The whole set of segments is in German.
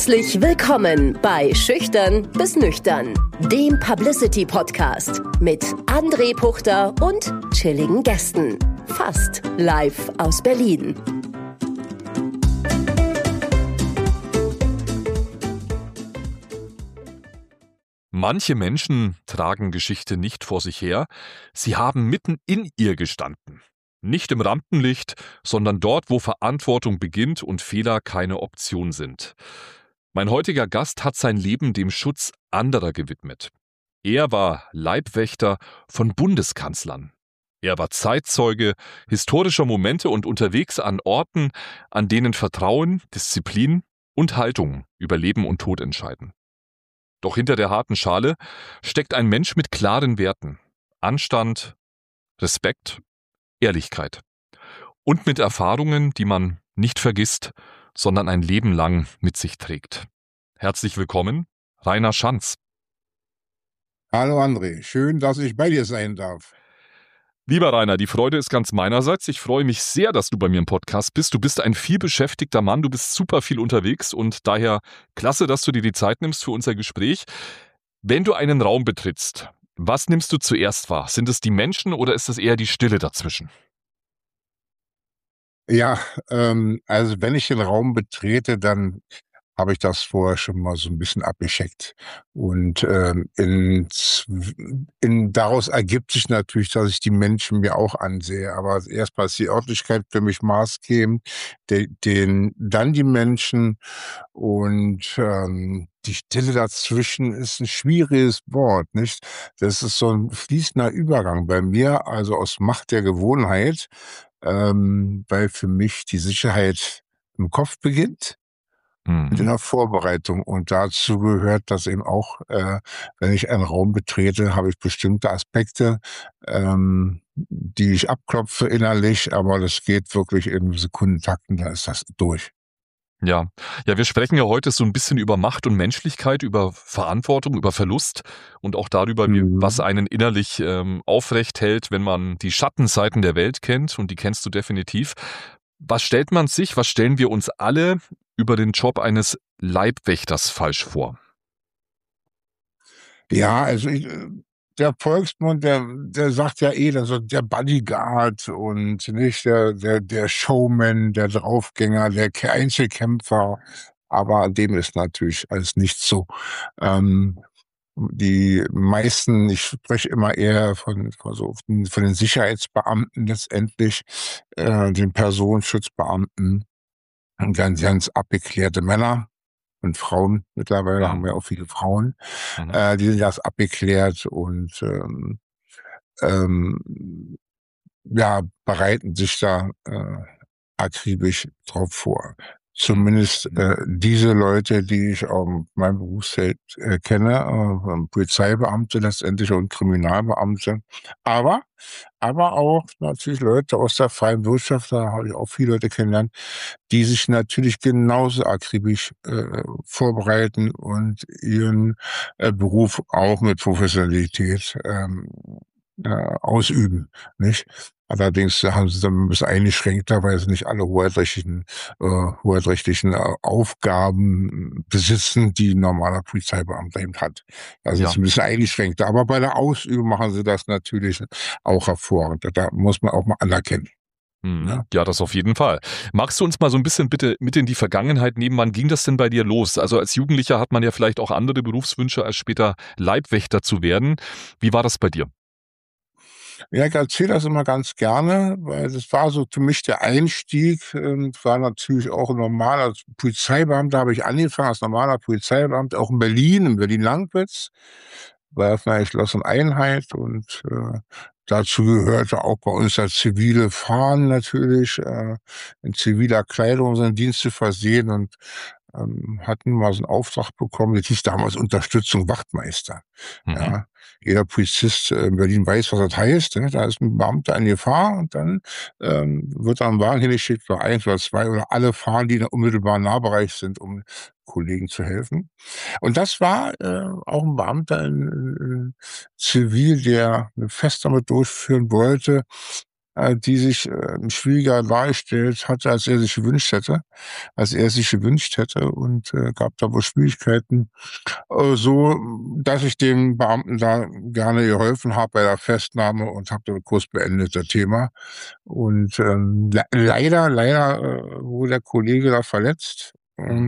Herzlich willkommen bei Schüchtern bis Nüchtern, dem Publicity-Podcast mit André Puchter und chilligen Gästen. Fast live aus Berlin. Manche Menschen tragen Geschichte nicht vor sich her, sie haben mitten in ihr gestanden. Nicht im Rampenlicht, sondern dort, wo Verantwortung beginnt und Fehler keine Option sind. Mein heutiger Gast hat sein Leben dem Schutz anderer gewidmet. Er war Leibwächter von Bundeskanzlern. Er war Zeitzeuge historischer Momente und unterwegs an Orten, an denen Vertrauen, Disziplin und Haltung über Leben und Tod entscheiden. Doch hinter der harten Schale steckt ein Mensch mit klaren Werten: Anstand, Respekt, Ehrlichkeit. Und mit Erfahrungen, die man nicht vergisst, sondern ein Leben lang mit sich trägt. Herzlich willkommen, Rainer Schanz. Hallo André, schön, dass ich bei dir sein darf. Lieber Rainer, die Freude ist ganz meinerseits. Ich freue mich sehr, dass du bei mir im Podcast bist. Du bist ein vielbeschäftigter Mann, du bist super viel unterwegs und daher klasse, dass du dir die Zeit nimmst für unser Gespräch. Wenn du einen Raum betrittst, was nimmst du zuerst wahr? Sind es die Menschen oder ist es eher die Stille dazwischen? Ja, also wenn ich den Raum betrete, dann habe ich das vorher schon mal so ein bisschen abgecheckt. Und daraus ergibt sich natürlich, dass ich die Menschen mir auch ansehe. Aber erstmal ist die Örtlichkeit für mich maßgebend, dann die Menschen und die Stille dazwischen ist ein schwieriges Wort, nicht? Das ist so ein fließender Übergang bei mir, also aus Macht der Gewohnheit, weil für mich die Sicherheit im Kopf beginnt und in der Vorbereitung. Und dazu gehört das eben auch, wenn ich einen Raum betrete, habe ich bestimmte Aspekte, die ich abklopfe innerlich, aber das geht wirklich in Sekundentakten, da ist das durch. Ja, wir sprechen ja heute so ein bisschen über Macht und Menschlichkeit, über Verantwortung, über Verlust und auch darüber, was Mhm. einen innerlich aufrecht hält, wenn man die Schattenseiten der Welt kennt, und die kennst du definitiv. Was stellen wir uns alle über den Job eines Leibwächters falsch vor? Ja, also der Volksmund, der sagt ja das ist der Bodyguard und nicht der Showman, der Draufgänger, der Einzelkämpfer. Aber dem ist natürlich alles nicht so. Ähm, Die meisten, ich spreche immer eher von den Sicherheitsbeamten letztendlich, den Personenschutzbeamten, ganz abgeklärte Männer und Frauen. Mittlerweile haben Mhm. wir auch viele Frauen, Mhm. die sind das abgeklärt und ähm, ja, bereiten sich da akribisch drauf vor. Zumindest Mhm. diese Leute, die ich aus meinem Berufsfeld kenne, Polizeibeamte letztendlich und Kriminalbeamte, aber auch natürlich Leute aus der freien Wirtschaft, da habe ich auch viele Leute kennengelernt, die sich natürlich genauso akribisch vorbereiten und ihren Beruf auch mit Professionalität ausüben, nicht? Allerdings haben sie dann ein bisschen eingeschränkter, weil sie nicht alle hoheitrechtlichen Aufgaben besitzen, die ein normaler Polizeibeamter eben hat. Also es Ja. ist ein bisschen eingeschränkter. Aber bei der Ausübung machen sie das natürlich auch hervorragend. Da muss man auch mal anerkennen. Mhm. Ne? Ja, das auf jeden Fall. Magst du uns mal so ein bisschen bitte mit in die Vergangenheit nehmen? Wann ging das denn bei dir los? Also als Jugendlicher hat man ja vielleicht auch andere Berufswünsche, als später Leibwächter zu werden. Wie war das bei dir? Ja, ich erzähle das immer ganz gerne, weil das war so für mich der Einstieg. War natürlich auch ein normaler Polizeibeamter, habe ich angefangen als normaler Polizeibeamter, auch in Berlin-Lankwitz, bei einer geschlossenen Einheit und dazu gehörte auch bei uns das zivile Fahren natürlich, in ziviler Kleidung seinen Dienst zu versehen und hatten mal so einen Auftrag bekommen, das hieß damals Unterstützung Wachtmeister. Mhm. Ja, jeder Polizist in Berlin weiß, was das heißt. Ne? Da ist ein Beamter in Gefahr und dann wird da ein Wagen hingeschickt, oder eins oder zwei oder alle fahren, die in der unmittelbaren Nahbereich sind, um Kollegen zu helfen. Und das war auch ein Beamter in Zivil, der eine Festnahme durchführen wollte. die sich schwieriger dargestellt hatte, als er sich gewünscht hätte, und gab da wohl Schwierigkeiten, so, dass ich den Beamten da gerne geholfen habe bei der Festnahme und habe den Kurs beendet, das Thema. Und leider wurde der Kollege da verletzt. Mhm.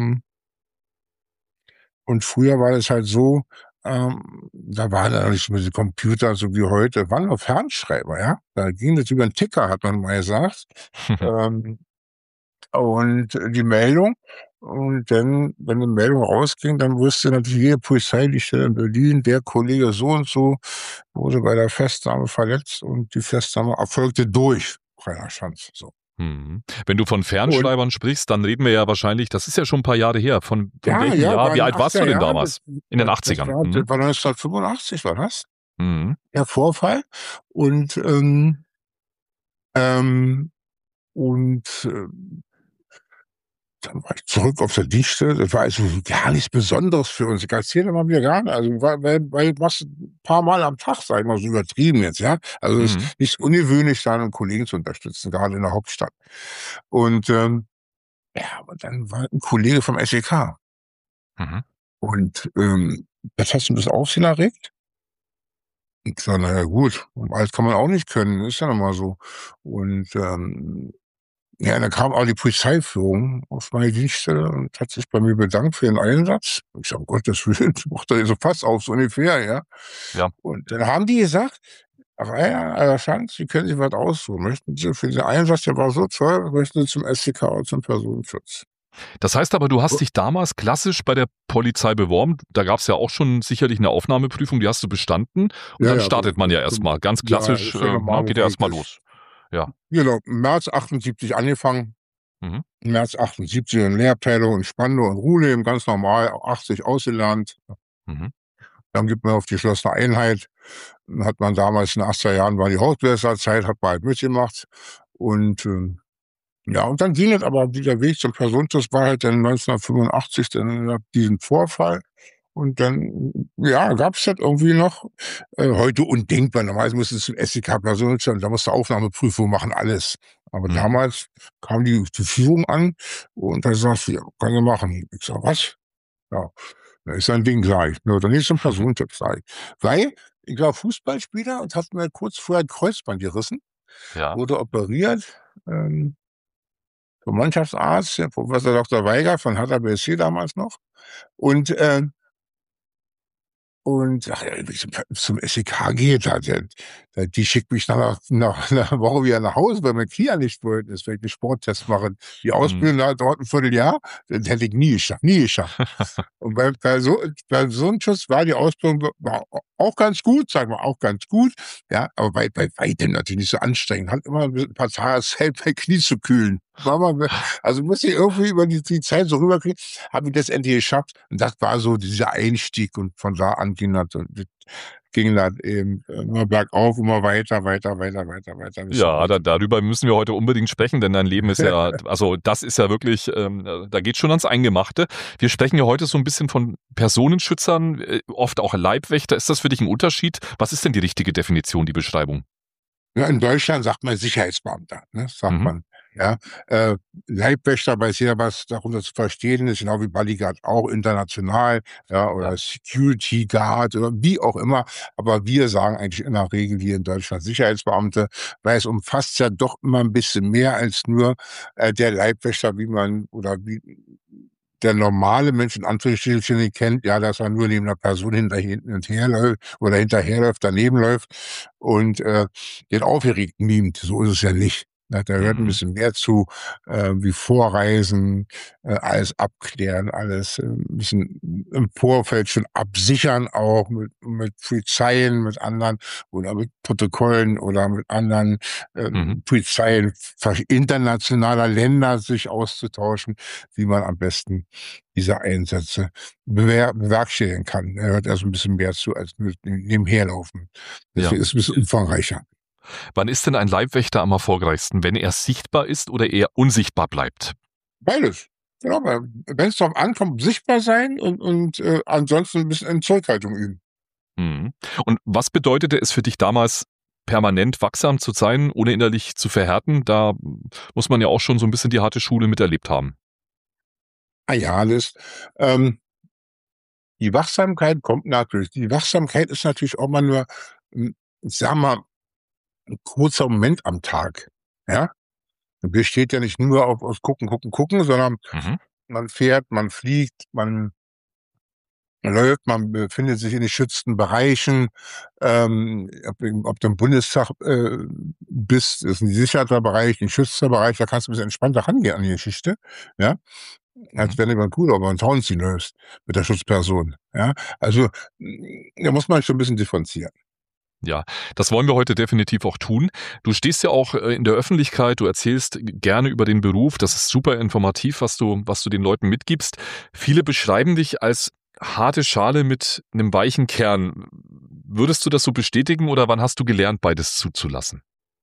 Und früher war es halt so, da waren ja nicht mit den Computern so wie heute, waren nur Fernschreiber, ja. Da ging das über 'n Ticker, hat man mal gesagt. Ähm, und die Meldung und dann, wenn die Meldung rausging, dann wusste natürlich jede Polizeidienststelle in Berlin, der Kollege so und so wurde bei der Festnahme verletzt und die Festnahme erfolgte durch Rainer Schanz, so. Mhm. Wenn du von Und Fernschreibern sprichst, dann reden wir ja wahrscheinlich, das ist ja schon ein paar Jahre her. Von ja, welchem ja, Jahr? war Wie in den alt warst 80er du denn Jahren, damals? In den das 80ern? war das Mhm. war 1985 war das, Mhm. der Vorfall. Und, ähm und, dann war ich zurück auf der Dienststelle. Das war also gar nichts Besonderes für uns. Ich erzähle mal wieder gerne. Also, weil machst du 'n paar Mal am Tag, sage ich mal, so übertrieben jetzt, ja? Also, es Mhm. ist nicht ungewöhnlich, da 'nen Kollegen zu unterstützen, gerade in der Hauptstadt. Und, ja, und dann war 'n Kollege vom SEK Mhm. und, das hat so 'n bisschen Aufsehen erregt. Ich sage: „Na ja, gut, alles kann man auch nicht können, ist ja nun mal so.“ Und, ja, dann kam auch die Polizeiführung auf meine Dienststelle und hat sich bei mir bedankt für den Einsatz. Ich sage: „Um Gottes Willen, macht doch so Fass auf, so ungefähr, ja?“ Ja. Und dann haben die gesagt: „Herr Schanz, Sie können sich was aussuchen. Möchten Sie für den Einsatz, der war so toll, möchten Sie zum SEK oder zum Personenschutz?“ Das heißt aber, du hast dich damals klassisch bei der Polizei beworben. Da gab's ja auch schon sicherlich 'ne Aufnahmeprüfung, die hast du bestanden und Ja, dann ja, startet man ja erst mal. Ganz ja, klassisch, ist ja normal, ne, geht ja erst mal befolgtes. los. Ja. Genau, im März 78 angefangen. Mhm. Im März 78 in Lehrabteilung in Spandau und Ruhleben, ganz normal, 80 ausgelernt. Mhm. Dann gibt man auf die geschlossene Einheit. Dann hat man damals in den 80er Jahren war die Hausmeisterzeit, hat man halt mitgemacht. Und, ja, und dann ging es aber dieser Weg zum Personenschutz war halt dann 1985 dann diesen Vorfall. Und dann, ja, gab's das irgendwie noch. Heute undenkbar. Normalerweise musstest du zum SEK Personenschutz und da musst du Aufnahmeprüfung machen, alles. Aber Mhm. damals kam die Führung an und da sagst du: „Ja, kann ich machen.“ Ich sage: „Was?“ Ja, da ist sein Ding gleich, ne? Dann ist zum Personenschutz sage ich. Weil ich war Fußballspieler und hatte mir kurz vorher 'n Kreuzband gerissen, Ja. wurde operiert, vom Mannschaftsarzt, der Professor Dr. Weiger von Hertha BSC damals noch. Und, ach ja, wenn ich zum SEK gehe, die schickt mich nach 'ner Woche wieder nach Hause, weil mein Knie ja nicht wollten ist, wenn ich 'n Sporttest mache. Die Mhm. Ausbildung dauert 'n Vierteljahr, das hätte ich nie geschafft, nie geschafft. Und bei so 'n Schuss war die Ausbildung war auch ganz gut, sagen wir, auch ganz gut, ja, aber bei weitem natürlich nicht so anstrengend. Hat immer 'n paar Tage Zeit, mein Knie zu kühlen. War mal also musste ich irgendwie über die Zeit so rüberkriegen, habe ich das endlich geschafft. Und das war so dieser Einstieg und von da an ging das eben immer bergauf, immer weiter bis zu Ja, heute. darüber müssen wir heute unbedingt sprechen, denn dein Leben ist ja, also das ist ja wirklich, da geht's schon ans Eingemachte. Wir sprechen ja heute so ein bisschen von Personenschützern, oft auch Leibwächter. Ist das für dich ein Unterschied? Was ist denn die richtige Definition, die Beschreibung? Ja, in Deutschland sagt man Sicherheitsbeamter, ne, sagt Mhm. man, ja. Leibwächter weiß jeder, was darunter zu verstehen ist, genau wie Bodyguard auch international, ja, Ja. oder Security Guard oder wie auch immer. Aber wir sagen eigentlich in der Regel hier in Deutschland Sicherheitsbeamte, weil es umfasst ja doch immer ein bisschen mehr als nur, der Leibwächter, wie man oder wie der normale Mensch in Anführungsstrichen ihn kennt, ja, dass er nur neben 'ner Person hinten und herläuft oder hinterherläuft, daneben läuft und, den aufgeregt mimt. So ist es ja nicht. Ne, da gehört 'n Mhm. bisschen mehr zu, wie Vorreisen, alles abklären, alles, 'n bisschen im Vorfeld schon absichern auch mit Polizeien, mit anderen oder mit Protokollen oder mit anderen, Mhm. Polizeien internationaler Länder sich auszutauschen, wie man am besten diese Einsätze bewerkstelligen kann. Da gehört also 'n bisschen mehr zu als nur nebenherlaufen. Ja. Deswegen ist es 'n bisschen umfangreicher. Wann ist denn ein Leibwächter am erfolgreichsten, wenn er sichtbar ist oder eher unsichtbar bleibt? Beides. Genau, weil wenn's drauf ankommt, sichtbar sein und, ansonsten 'n bisschen in Zurückhaltung üben. Mhm. Und was bedeutete es für dich damals, permanent wachsam zu sein, ohne innerlich zu verhärten, da muss man ja auch schon so ein bisschen die harte Schule miterlebt haben. Ah ja, die Wachsamkeit kommt natürlich. Die Wachsamkeit ist natürlich auch mal nur, ich sage mal, 'n kurzer Moment am Tag, ja? Besteht ja nicht nur aus Gucken, Gucken, Gucken, sondern Mhm. man fährt, man fliegt, man läuft, man befindet sich in geschützten Bereichen. Ob du im Bundestag bist, ist ein gesicherter Bereich, ein geschützter Bereich, da kannst du 'n bisschen entspannter rangehen an die Geschichte, ja, als Mhm. wenn du über 'n Kudamm über 'n Zaun ziehen läufst mit der Schutzperson, ja? Also, da muss man schon 'n bisschen differenzieren. Ja, das wollen wir heute definitiv auch tun. Du stehst ja auch in der Öffentlichkeit, du erzählst gerne über den Beruf. Das ist super informativ, was du den Leuten mitgibst. Viele beschreiben dich als harte Schale mit einem weichen Kern. Würdest du das so bestätigen oder wann hast du gelernt, beides zuzulassen?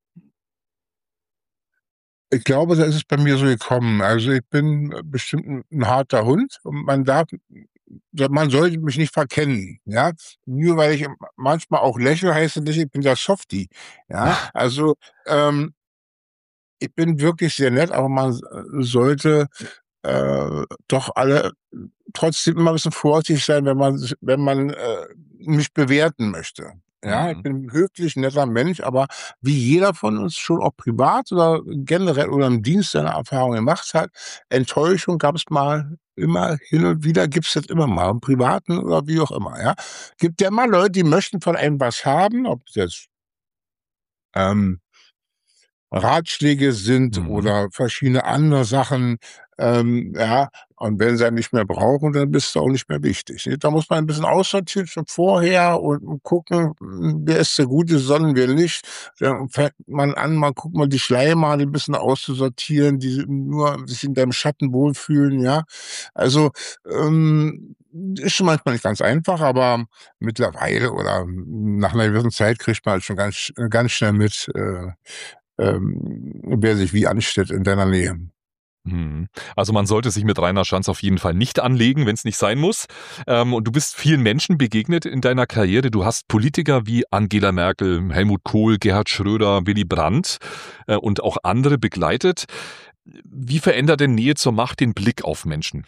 Ich glaube, da ist es bei mir so gekommen. Also, ich bin bestimmt 'n harter Hund und man sollte mich nicht verkennen, ja? Nur weil ich manchmal auch lächle, heißt das nicht, ich bin der Softie, ja? Also, ich bin wirklich sehr nett, aber man sollte, doch alle trotzdem immer 'n bisschen vorsichtig sein, wenn man mich bewerten möchte. Ja, ich Mhm. bin 'n höflich, netter Mensch, aber wie jeder von uns schon auch privat oder generell oder im Dienst seine Erfahrungen gemacht hat, Enttäuschung gab's mal immer hin und wieder, gibt's das immer mal, im Privaten oder wie auch immer, ja? Gibt ja immer Leute, die möchten von einem was haben, ob's jetzt, ähm Ratschläge sind Mhm. oder verschiedene andere Sachen, ja, und wenn sie einen nicht mehr brauchen, dann bist du auch nicht mehr wichtig, ne? Da muss man ein bisschen aussortieren schon vorher und gucken, wer ist der gute Sonnen, wer nicht. Dann fängt man an, mal guckt mal die Schleimhaare ein bisschen auszusortieren, die nur sich in deinem Schatten wohlfühlen, ja. Also, ist schon manchmal nicht ganz einfach, aber mittlerweile oder nach einer gewissen Zeit kriegt man halt schon ganz schnell mit, wer sich wie anstellt in deiner Nähe. Mhm. Also man sollte sich mit Rainer Schanz auf jeden Fall nicht anlegen, wenn es nicht sein muss. Und du bist vielen Menschen begegnet in deiner Karriere. Du hast Politiker wie Angela Merkel, Helmut Kohl, Gerhard Schröder, Willy Brandt und auch andere begleitet. Wie verändert denn Nähe zur Macht den Blick auf Menschen?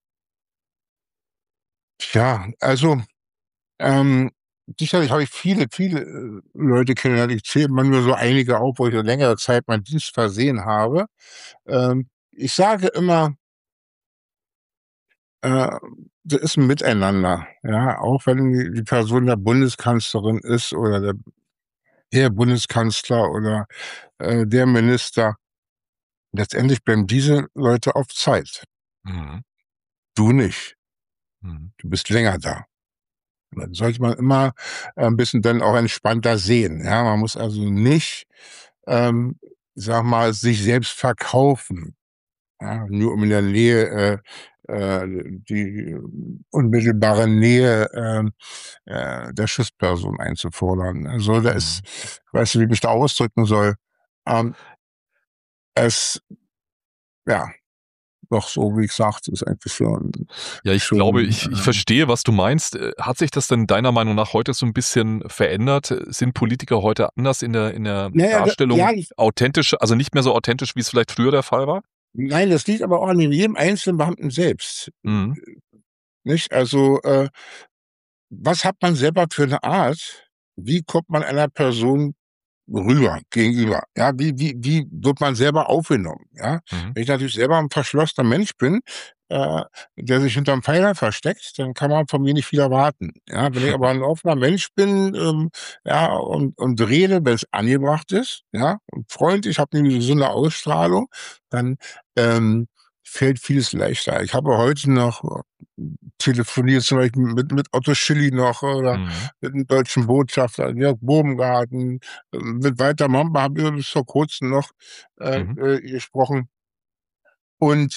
Tja, also, ähm, sicherlich habe ich viele, Leute kennengelernt. Ich zähle mal nur so einige auf, wo ich 'ne längere Zeit meinen Dienst versehen habe. Ich sage immer, äh, das ist 'n Miteinander, ja, auch wenn die Person der Bundeskanzlerin ist oder der Bundeskanzler oder, der Minister. Letztendlich bleiben diese Leute auf Zeit. Mhm. Du nicht. Mhm. Du bist länger da. Dann sollte man immer, 'n bisschen dann auch entspannter sehen, ja? Man muss also nicht, ähm, sage mal, sich selbst verkaufen, ja, nur um in der Nähe, die unmittelbare Nähe, der Schutzperson einzufordern. Also, da ist Mhm. ich weiß nicht, wie ich mich da ausdrücken soll. Ähm, es ja, doch so, wie ich sagte, ist eigentlich Ja, ich glaube, schon, ich verstehe, was du meinst. Hat sich das denn deiner Meinung nach heute so ein bisschen verändert? Sind Politiker heute anders in der na ja, Darstellung ja, authentisch, also nicht mehr so authentisch, wie es vielleicht früher der Fall war? nein, das liegt aber auch an jedem einzelnen Beamten selbst, Mhm. nicht? Also, was hat man selber für 'ne Art? Wie kommt man einer Person gegenüber? Ja, wie wird man selber aufgenommen, ja? Mhm. Wenn ich natürlich selber 'n verschlossener Mensch bin, äh, der sich hinterm Pfeiler versteckt, dann kann man von mir nicht viel erwarten, ja? Wenn ich aber 'n offener Mensch bin, ja, und rede, wenn's angebracht ist, ja, und freundlich, habe 'ne gesunde Ausstrahlung, dann, ähm, fällt vieles leichter. Ich habe heute noch telefoniert zum Beispiel mit Otto Schily noch oder Mhm. mit 'm deutschen Botschafter, Jörg Bobengarten, mit Walter Momper haben wir bis vor Kurzem noch, Mhm. gesprochen und,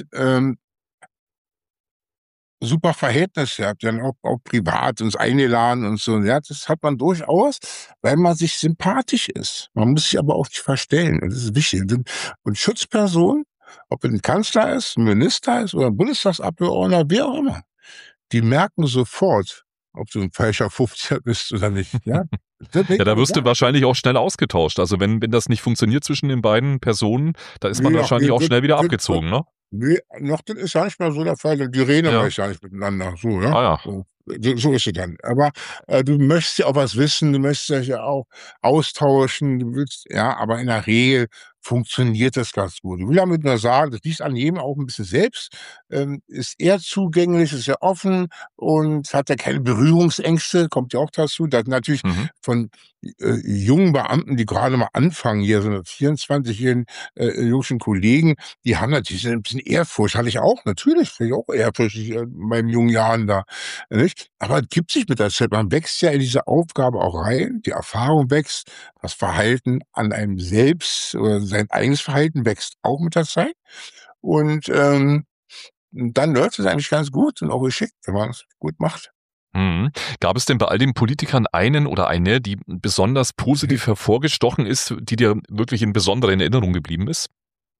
super Verhältnis gehabt, dann auch privat uns eingeladen und so. Ja, das hat man durchaus, weil man sich sympathisch ist. Man muss sich aber auch nicht verstellen und das ist wichtig. Und Schutzpersonen, ob es 'n Kanzler ist, 'n Minister ist oder 'n Bundestagsabgeordneter, wer auch immer, die merken sofort, ob du 'n falscher Fufzler bist oder nicht, ja? Ja, da wirst du wahrscheinlich auch schnell ausgetauscht. Also wenn das nicht funktioniert zwischen den beiden Personen, da ist man wahrscheinlich auch schnell wieder abgezogen, ne? Nee, noch das ist ja nicht mal so der Fall. Die reden Ja. meist ja nicht miteinander. So, ja. Ah ja. So ist es dann. Aber du möchtest ja auch was wissen, du möchtest dich ja auch austauschen, du willst, ja, aber in der Regel funktioniert das ganz gut. Ich will damit nur sagen, das liegt an jedem auch ein bisschen selbst, ist eher zugänglich, ist ja offen und hat ja keine Berührungsängste, kommt ja auch dazu. Das natürlich Mhm. von jungen Beamten, die gerade mal anfangen, hier so eine 24-jährigen jungen Kollegen, die haben natürlich ein bisschen Ehrfurcht. Hatte ich auch, natürlich, hatte ich auch Ehrfurcht in meinen jungen Jahren da, nicht? Aber es gibt sich mit der Zeit, man wächst ja in diese Aufgabe auch rein, die Erfahrung wächst, das Verhalten an einem selbst oder sein eigenes Verhalten wächst auch mit der Zeit. Und dann läuft es eigentlich ganz gut und auch geschickt, wenn man es gut macht. Mhm. Gab es denn bei all den Politikern einen oder eine, die besonders positiv hervorgestochen ist, die dir wirklich in besonderer Erinnerung geblieben ist?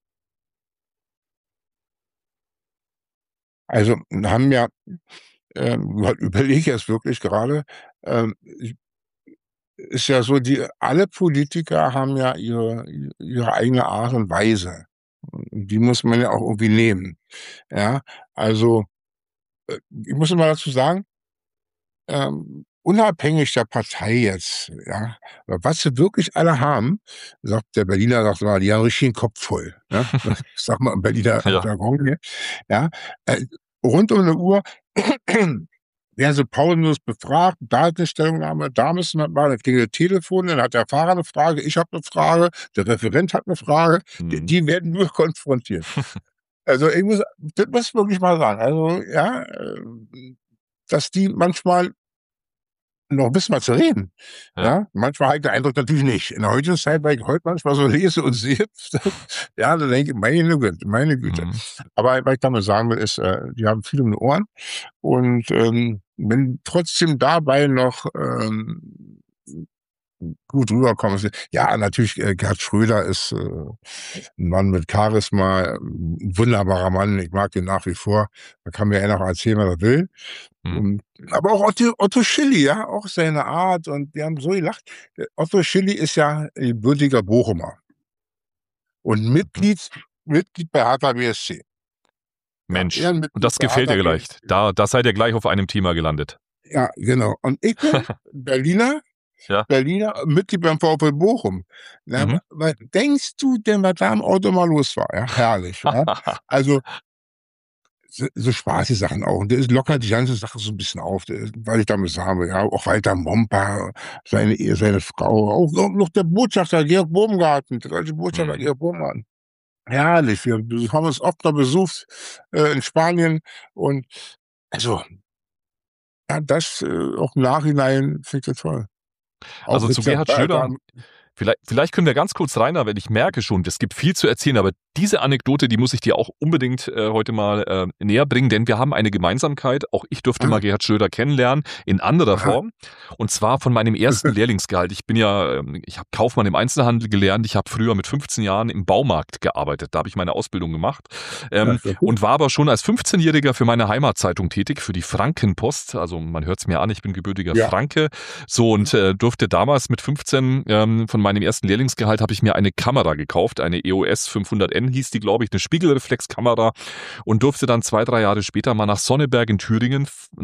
Also haben ja, überlege ich jetzt wirklich gerade, ich ist ja so, alle Politiker haben ja ihre eigene Art und Weise. Und die muss man ja auch irgendwie nehmen. Ja, also, ich muss immer dazu sagen, unabhängig der Partei jetzt, ja, was sie wirklich alle haben, sagt der Berliner, sagt mal, die haben richtig den Kopf voll, ne? Ich sage mal im Berliner Ja. Jargon hier, ja. Rund um 'ne Uhr werden sie pausenlos befragt, da ist 'ne Stellungnahme, da müssen wir mal, dann klingelt das Telefon, dann hat der Fahrer 'ne Frage, ich habe 'ne Frage, der Referent hat 'ne Frage, Mhm. die werden nur konfrontiert. Also, ich muss das muss ich wirklich mal sagen. Also, ja, dass die manchmal noch wissen, was sie reden. Ja. Ja, manchmal habe ich den Eindruck natürlich nicht. In der heutigen Zeit, weil ich heute manchmal so lese und sehe, ja, da denke ich: „Meine Güte, meine Güte." Mhm. Aber was ich damit sagen will, ist, die haben viel um die Ohren und, wenn trotzdem dabei noch, gut rüberkommen. Ja, natürlich, Gerhard Schröder ist, 'n Mann mit Charisma, 'n wunderbarer Mann. Ich mag ihn nach wie vor. Da kann mir einer noch erzählen, was er will. Mhm. Und aber auch Otto Schily, ja, auch seine Art und wir haben so gelacht. Otto Schily ist ja gebürtiger Bochumer und Mhm. Mitglied bei Hertha BSC. Ja, Mensch, und Ehrenmitglied das bei gefällt Hertha dir gleich. BSC. Da seid ihr gleich auf einem Thema gelandet. Ja, genau. Und ich bin Berliner Ja. Mitglied beim VfL Bochum. Na, Mhm. wa denkst du denn, was da im Auto mal los war? Ja, herrlich, ja. Also, so spaßige Sachen auch. Und der lockert die ganze Sache so 'n bisschen auf, weil ich damit sagen will, ja, auch Walter Momper, seine Frau, auch noch der Botschafter Georg Baumgarten, der deutsche Botschafter Mhm. Georg Baumgarten. Herrlich, wir haben uns oft mal besucht, in Spanien und also, ja, das, auch im Nachhinein finde ich das toll. Auch Also zu jetzt ja Gerhard Schröder, vielleicht können wir ganz kurz rein, weil ich merke schon, es gibt viel zu erzählen, aber diese Anekdote, die muss ich dir auch unbedingt heute mal näher bringen, denn wir haben eine Gemeinsamkeit. Auch ich durfte mal ah, Gerhard Schröder kennenlernen, in anderer aha. Form. Und zwar von meinem ersten Lehrlingsgehalt. Ich habe Kaufmann im Einzelhandel gelernt. Ich habe früher mit 15 Jahren im Baumarkt gearbeitet. Da habe ich meine Ausbildung gemacht. Ja, ist ja gut. Und war aber schon als 15-Jähriger für meine Heimatzeitung tätig, für die Frankenpost. Also man hört es mir an, ich bin gebürtiger Ja. Franke. So und durfte damals mit 15 von meinem ersten Lehrlingsgehalt habe ich mir eine Kamera gekauft, eine EOS 500N hieß die, glaube ich, eine Spiegelreflexkamera und durfte dann 2, 3 Jahre später mal nach Sonneberg in Thüringen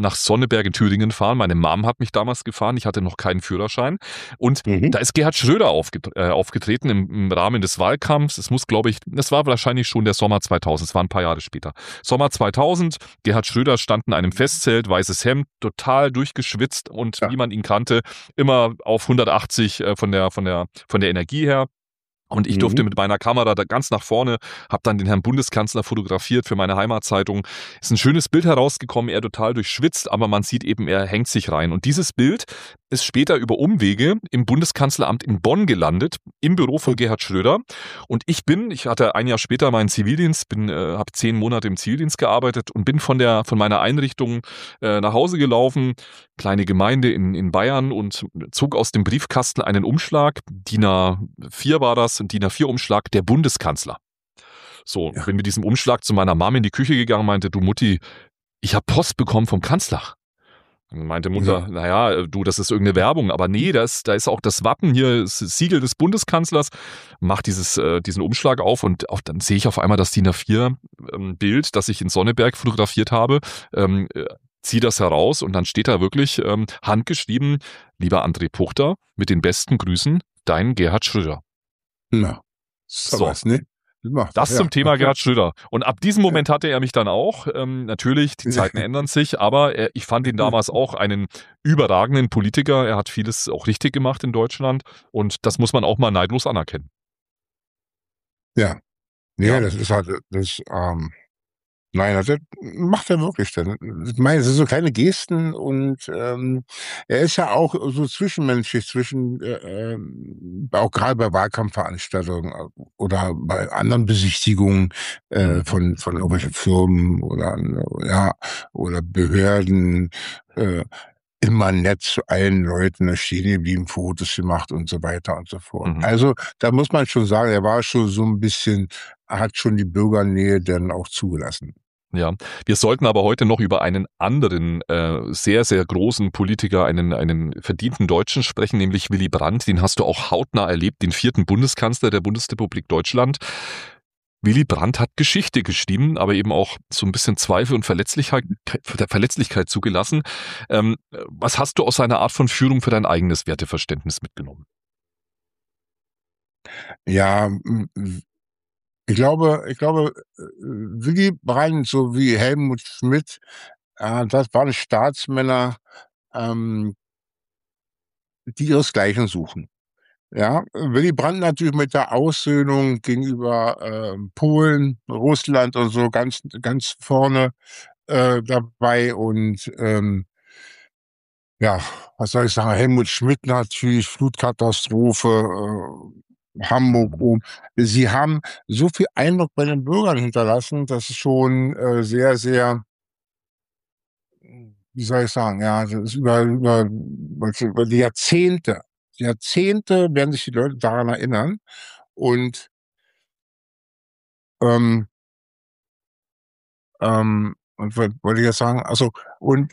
fahren. Meine Mom hat mich damals gefahren, ich hatte noch keinen Führerschein und Mhm. da ist Gerhard Schröder aufgetreten im Rahmen des Wahlkampfs. Das war wahrscheinlich schon der Sommer 2000, es war ein paar Jahre später. Sommer 2000, Gerhard Schröder stand in einem Festzelt, weißes Hemd, total durchgeschwitzt und Ja. wie man ihn kannte, immer auf 180 von der Energie her. Und ich durfte Mhm. mit meiner Kamera da ganz nach vorne, habe dann den Herrn Bundeskanzler fotografiert für meine Heimatzeitung. Ist ein schönes Bild herausgekommen, er total durchschwitzt, aber man sieht eben, er hängt sich rein. Und dieses Bild ist später über Umwege im Bundeskanzleramt in Bonn gelandet, im Büro von Gerhard Schröder. Und ich hatte ein Jahr später meinen Zivildienst, habe 10 Monate im Zivildienst gearbeitet und bin von meiner Einrichtung nach Hause gelaufen, kleine Gemeinde in Bayern und zog aus dem Briefkasten einen Umschlag, DIN A4 war das, ein DIN A4-Umschlag, der Bundeskanzler. So, Ja. bin mit diesem Umschlag zu meiner Mama in die Küche gegangen, meinte, du Mutti, ich habe Post bekommen vom Kanzler. Meinte Mutter, naja, du, das ist irgendeine Werbung, aber nee, da ist auch das Wappen hier, das Siegel des Bundeskanzlers, mach diesen Umschlag auf und dann sehe ich auf einmal das DIN A4 Bild, das ich in Sonneberg fotografiert habe, zieh das heraus und dann steht da wirklich handgeschrieben, lieber André Puchter, mit den besten Grüßen, dein Gerhard Schröder. Na, sowas, ne? Das zum Thema Gerhard Schröder. Und ab diesem Moment hatte er mich dann auch. Natürlich, die Zeiten ändern sich, aber ich fand ihn damals auch einen überragenden Politiker. Er hat vieles auch richtig gemacht in Deutschland und das muss man auch mal neidlos anerkennen. Ja, Ja. das ist halt, nein, das macht er wirklich. Ich meine, es sind so kleine Gesten und er ist ja auch so zwischenmenschlich auch gerade bei Wahlkampfveranstaltungen oder bei anderen Besichtigungen von irgendwelchen Firmen oder Behörden immer nett zu allen Leuten, da stehen geblieben, Fotos gemacht und so weiter und so fort. Also da muss man schon sagen, er war schon so ein bisschen, hat schon die Bürgernähe dann auch zugelassen. Ja, wir sollten aber heute noch über einen anderen sehr, sehr großen Politiker, einen verdienten Deutschen sprechen, nämlich Willy Brandt. Den hast du auch hautnah erlebt, den 4. Bundeskanzler der Bundesrepublik Deutschland. Willy Brandt hat Geschichte geschrieben, aber eben auch so ein bisschen Zweifel und Verletzlichkeit zugelassen. Was hast du aus seiner Art von Führung für dein eigenes Werteverständnis mitgenommen? Ja, ich glaube, Willy Brandt sowie Helmut Schmidt, das waren Staatsmänner, die ihresgleichen suchen. Ja, Willy Brandt natürlich mit der Aussöhnung gegenüber Polen, Russland und so ganz vorne dabei und was soll ich sagen, Helmut Schmidt natürlich, Flutkatastrophe, Hamburg oben. Sie haben so viel Eindruck bei den Bürgern hinterlassen, dass es schon sehr, sehr, wie soll ich sagen, das ist über die Jahrzehnte werden sich die Leute daran erinnern. Und was wollte ich jetzt sagen? Also, und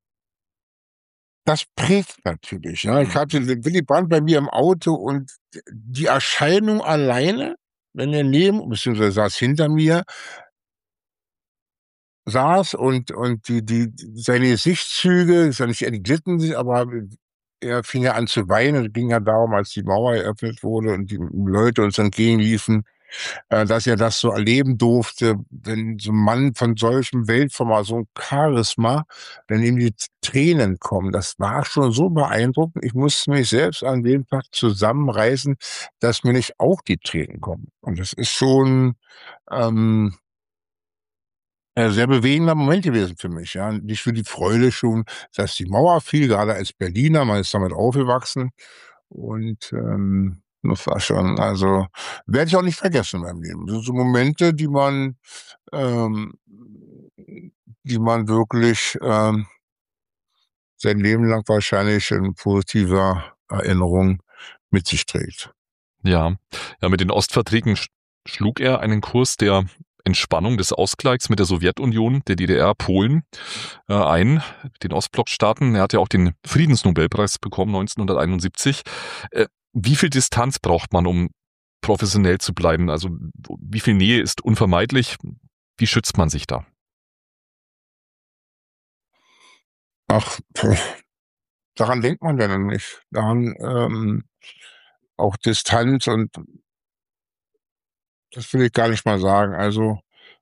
das prägt natürlich, ja. Ich hatte den Willy Brandt bei mir im Auto und die Erscheinung alleine, wenn er beziehungsweise saß hinter mir, saß und seine Gesichtszüge, die glitten sich, aber er fing ja an zu weinen. Es ging ja darum, als die Mauer eröffnet wurde und die Leute uns entgegenliefen, dass er das so erleben durfte, wenn so ein Mann von solchem Weltformat, so ein Charisma, wenn ihm die Tränen kommen. Das war schon so beeindruckend. Ich musste mich selbst an dem Tag zusammenreißen, dass mir nicht auch die Tränen kommen. Und das ist schon ein sehr bewegender Moment gewesen für mich. Ja, nicht für die Freude schon, dass die Mauer fiel, gerade als Berliner, man ist damit aufgewachsen. Und das war schon, also werde ich auch nicht vergessen in meinem Leben. Das sind so Momente, die man wirklich sein Leben lang wahrscheinlich in positiver Erinnerung mit sich trägt. Ja, mit den Ostverträgen schlug er einen Kurs der Entspannung des Ausgleichs mit der Sowjetunion, der DDR, Polen ein, den Ostblockstaaten. Er hat ja auch den Friedensnobelpreis bekommen 1971. Wie viel Distanz braucht man, um professionell zu bleiben? Also wie viel Nähe ist unvermeidlich? Wie schützt man sich da? Ach, daran denkt man ja nicht. Daran auch Distanz und das will ich gar nicht mal sagen. Also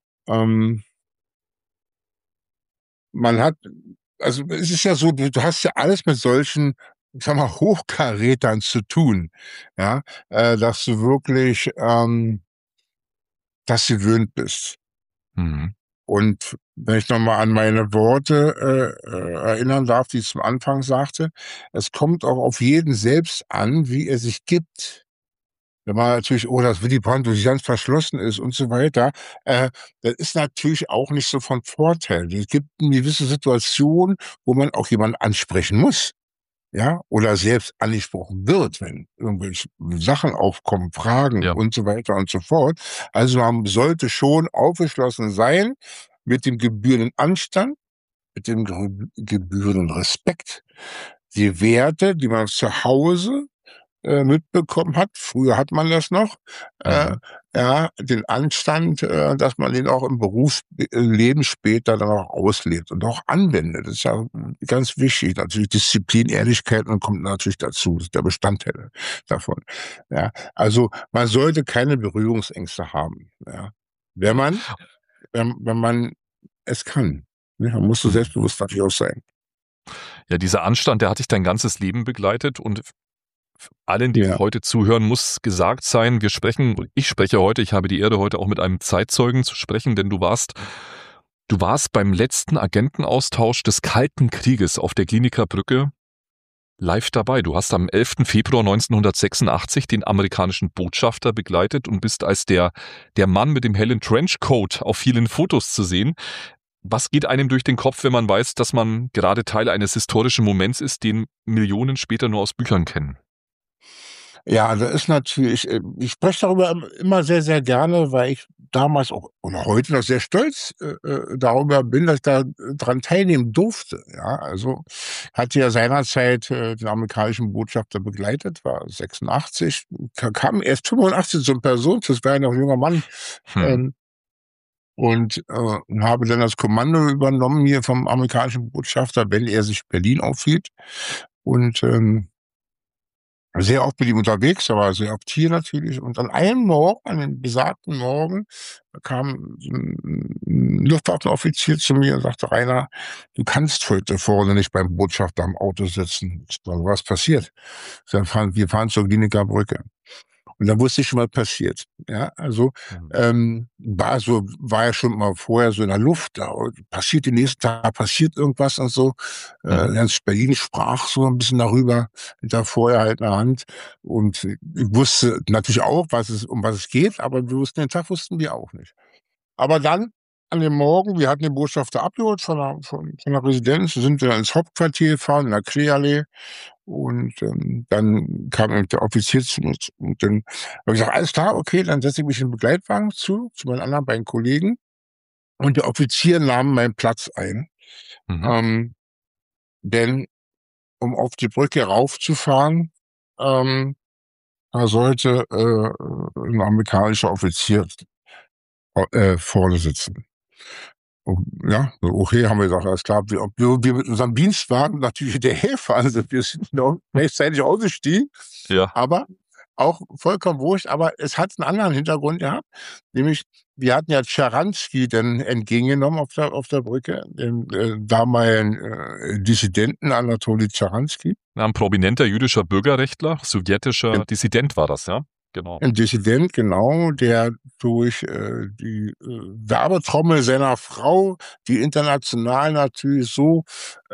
es ist ja so, du hast ja alles mit solchen, ich sag mal, Hochkarätern zu tun, ja, dass du wirklich das gewöhnt bist. Mhm. Und wenn ich nochmal an meine Worte erinnern darf, die ich zum Anfang sagte, es kommt auch auf jeden selbst an, wie er sich gibt. Wenn man natürlich, dass Willy Brandt durch ganz verschlossen ist und so weiter, das ist natürlich auch nicht so von Vorteil. Es gibt eine gewisse Situation, wo man auch jemanden ansprechen muss, ja, oder selbst angesprochen wird, wenn irgendwelche Sachen aufkommen, Fragen Ja. und so weiter und so fort. Also man sollte schon aufgeschlossen sein mit dem gebührenden Anstand, mit dem gebührenden Respekt. Die Werte, die man zu Hause mitbekommen hat, früher hat man das noch, Mhm. ja, den Anstand, dass man den auch im Berufsleben später dann auch auslebt und auch anwendet. Das ist ja ganz wichtig. Natürlich Disziplin, Ehrlichkeit und kommt natürlich dazu. Das ist der Bestandteil davon. Ja, also man sollte keine Berührungsängste haben. Ja, wenn Ja. man, wenn man es kann. Ja, man muss so Mhm. selbstbewusst natürlich auch sein. Ja, dieser Anstand, der hat dich dein ganzes Leben begleitet und allen, die Ja. heute zuhören, muss gesagt sein, ich spreche heute, ich habe die Ehre, heute auch mit einem Zeitzeugen zu sprechen, denn du warst beim letzten Agentenaustausch des Kalten Krieges auf der Kliniker Brücke live dabei. Du hast am 11. Februar 1986 den amerikanischen Botschafter begleitet und bist als der Mann mit dem hellen Trenchcoat auf vielen Fotos zu sehen. Was geht einem durch den Kopf, wenn man weiß, dass man gerade Teil eines historischen Moments ist, den Millionen später nur aus Büchern kennen? Ja, da ist natürlich ich spreche darüber immer sehr, sehr gerne, weil ich damals auch und heute noch sehr stolz, darüber bin, dass ich da dran teilnehmen durfte, ja. Also, hatte ja seinerzeit, den amerikanischen Botschafter begleitet, war 86, kam erst 85 so 'n Person, das war ja noch 'n junger Mann, Mhm. ähm, und habe dann das Kommando übernommen hier vom amerikanischen Botschafter, wenn er sich Berlin aufhielt und, sehr oft mit ihm unterwegs, aber sehr oft hier natürlich. Und an einem Morgen, an dem besagten Morgen, kam so 'n Luftwaffenoffizier zu mir und sagte: „Rainer, du kannst heute vorne nicht beim Botschafter am Auto sitzen." Ich sage: „Was passiert?" Wir fahren zur Kliniker Brücke. Und dann wusste ich schon, was passiert. Ja, also, Mhm. war ja schon mal vorher so in der Luft, da passiert den nächsten Tag passiert irgendwas und so. Mhm. Ganz Berlin sprach so ein bisschen darüber mit der vorgehaltenen Hand. Und ich wusste natürlich auch, um was es geht, aber den Tag wussten wir auch nicht. Aber dann an dem Morgen, wir hatten den Botschafter abgeholt von der Residenz, sind wir ins Hauptquartier gefahren, in der Kleeallee. Und, dann kam eben der Offizier zu uns und dann habe ich gesagt: „Alles klar, okay, dann setze ich mich in 'n Begleitwagen zu meinen anderen beiden Kollegen." Und der Offizier nahm meinen Platz ein. Mhm. Ähm, denn um auf die Brücke raufzufahren, da sollte, 'n amerikanischer Offizier, vorne sitzen. Ja, okay, haben wir gesagt, alles klar. Wir mit unserem Dienstwagen natürlich hinterherfahren sind. Wir sind noch rechtzeitig ausgestiegen, Ja. aber auch vollkommen wurscht. Aber es hat einen anderen Hintergrund gehabt, nämlich wir hatten ja Scharansky dann entgegengenommen auf der Brücke, den, damaligen, Dissidenten Anatoli Scharansky. Na, 'n prominenter jüdischer Bürgerrechtler, sowjetischer Dissident war das, ja? Genau. 'N Dissident, genau, der durch, die, Werbetrommel seiner Frau, die international natürlich so,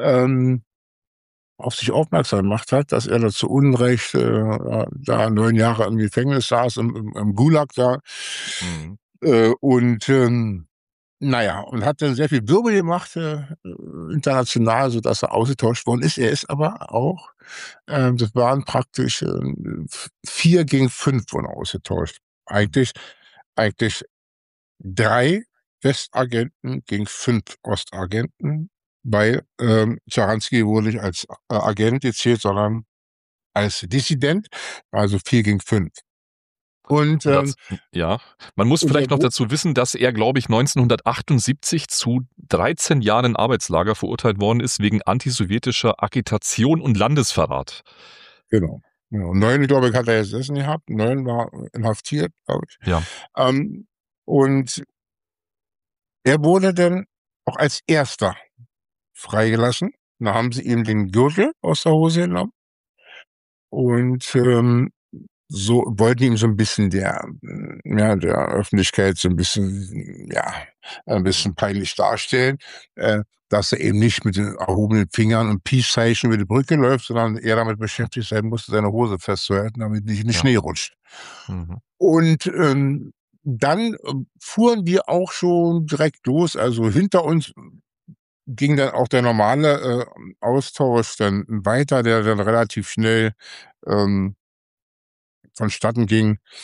auf sich aufmerksam gemacht hat, dass er da zu Unrecht, da 9 Jahre im Gefängnis saß, im Gulag da. Mhm. Und, na ja, und hat dann sehr viel Wirbel gemacht, international, sodass er ausgetauscht worden ist. Er ist aber auch das waren praktisch, 4 gegen 5 wurden ausgetauscht. Mhm. Eigentlich 3 Westagenten gegen 5 Ostagenten, weil, Scharansky wurde nicht als, Agent gezählt, sondern als Dissident, also 4 gegen 5. Und, Und das ja, man muss und der vielleicht noch Bo dazu wissen, dass er, glaube ich, 1978 zu 13 Jahren Arbeitslager verurteilt worden ist wegen antisowjetischer Agitation und Landesverrat. genau, genau. 9, glaube ich, hat er gesessen gehabt, 9 war inhaftiert, glaube ich. Ja. Ähm, und er wurde dann auch als Erster freigelassen. Da haben sie ihm den Gürtel aus der Hose genommen und, so wollten ihm so 'n bisschen der Öffentlichkeit so 'n bisschen, ja, ein Mhm. bisschen peinlich darstellen, dass er eben nicht mit den erhobenen Fingern und Peace-Zeichen über die Brücke läuft, sondern eher damit beschäftigt sein musste, seine Hose festzuhalten, damit nicht in den Ja. Schnee rutscht. Mhm. Und, dann, fuhren wir auch schon direkt los. Also, hinter uns ging dann auch der normale, Austausch dann weiter, der dann relativ schnell, ähm, vonstatten ging.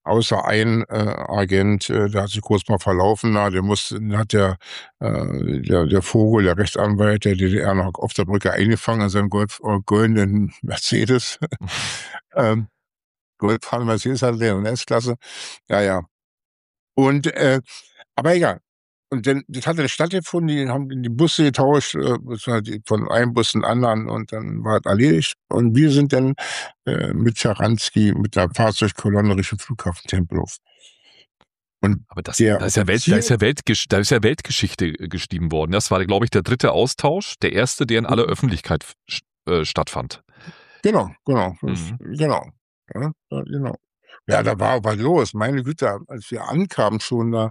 außer ein Agent, der hat sich kurz mal verlaufen, den hat der Vogel, der Rechtsanwalt der DDR noch auf der Brücke eingefangen an seinem goldenen Mercedes. Goldfahren Mercedes hatte der in der S-Klasse. Ja. Und, aber egal. Und dann, das hat dann stattgefunden, die haben die Busse getauscht, von einem Bus in den anderen und dann war es erledigt. Und wir sind dann mit Scharansky, mit der Fahrzeugkolonne Richtung Flughafen Tempelhof. Und aber da ist ja Weltgeschichte geschrieben worden. Das war, glaube ich, der 3. Austausch, der erste, der in aller Öffentlichkeit stattfand. Genau. Mhm. Genau. Ja, genau. Ja, da war was los. Meine Güte, als wir ankamen schon da,